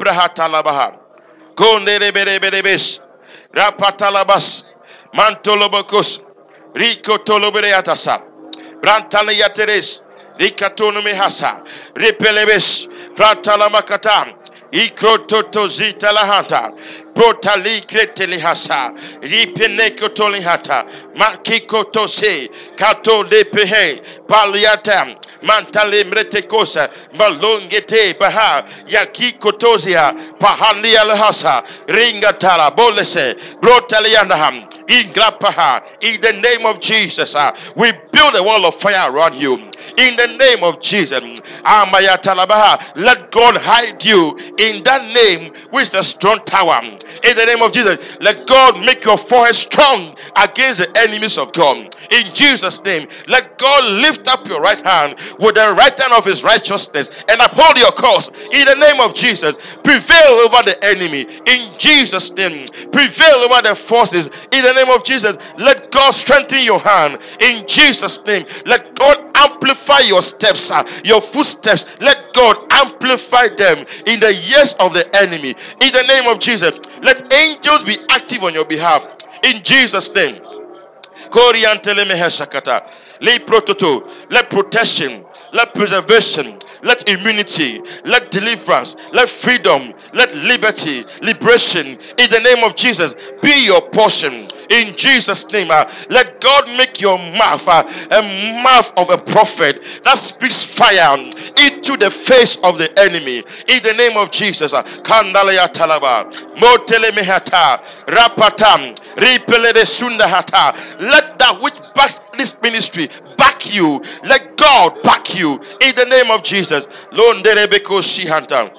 Rapatalabas, Mantolobokos, Rico Tolobereatasa, Brantaliateres, Ricatonomehasa, Ripelebes, Fratalamakata, Ikrototo Zitalahanta, Protali Cretelihasa, Ripenecotolihata, Makikotose, Cato de Pehe, Paliatam, Mantale Mretecosa, Malongete Baha, Yaki Kotozia, Pahalia Lahasa, Ringatala, Bolese, Brotalianaham, Ingrapaha. In the name of Jesus, uh, we build a wall of fire around you. In the name of Jesus, Amaya Talabaha, let God hide you in that name, which is the strong tower. In the name of Jesus, let God make your forehead strong against the enemies of God. In Jesus' name, let God lift up your right hand with the right hand of his righteousness and uphold your cause. In the name of Jesus, prevail over the enemy. In Jesus' name, prevail over the forces. In the name of Jesus, let God strengthen your hand. In Jesus' name, let God amplify your steps, uh, your footsteps. Let God amplify them in the years of the enemy. In the name of Jesus, let angels be active on your behalf. In Jesus' name. Koriantelemeheshakata. Let prototo, let protection, let preservation, let immunity, let deliverance, let freedom, let liberty, liberation in the name of Jesus be your portion. In Jesus' name, uh, let God make your mouth uh, a mouth of a prophet that speaks fire into the face of the enemy. In the name of Jesus, uh, Kandalaya Talaba, Motele Mehata, Rapatam, Ripelede Sundahata. Let that which backs this ministry back you. Let God back you. In the name of Jesus. Londerebeko Shihanta.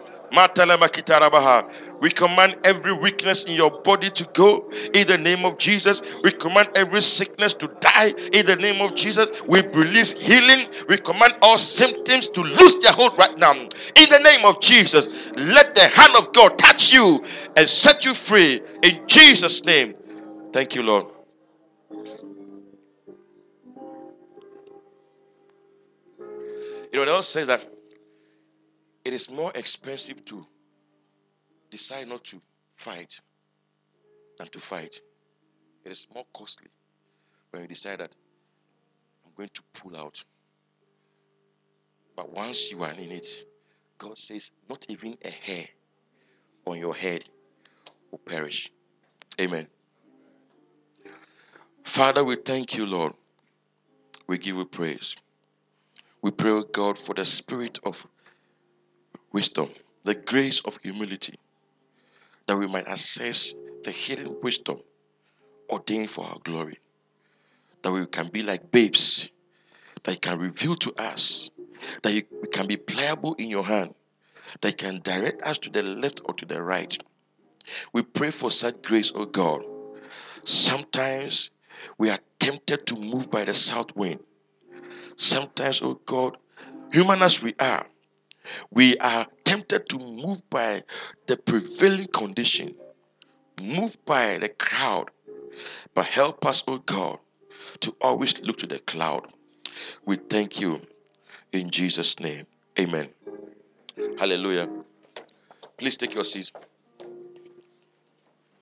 We command every weakness in your body to go in the name of Jesus. We command every sickness to die in the name of Jesus. We release healing. We command all symptoms to lose their hold right now in the name of Jesus. Let the hand of God touch you and set you free in Jesus' name. Thank you, Lord. You know, the Lord says that it is more expensive to decide not to fight than to fight. It is more costly when you decide that I'm going to pull out. But once you are in it, God says not even a hair on your head will perish. Amen. Father, we thank you, Lord. We give you praise. We pray, oh God, for the spirit of wisdom, the grace of humility, that we might access the hidden wisdom ordained for our glory, that we can be like babes, that you can reveal to us, that you can be pliable in your hand, that you can direct us to the left or to the right. We pray for such grace, oh God. Sometimes we are tempted to move by the south wind. Sometimes, oh God, human as we are, we are tempted to move by the prevailing condition, move by the crowd. But help us, oh God, to always look to the cloud. We thank you in Jesus' name. Amen. Hallelujah. Please take your seats.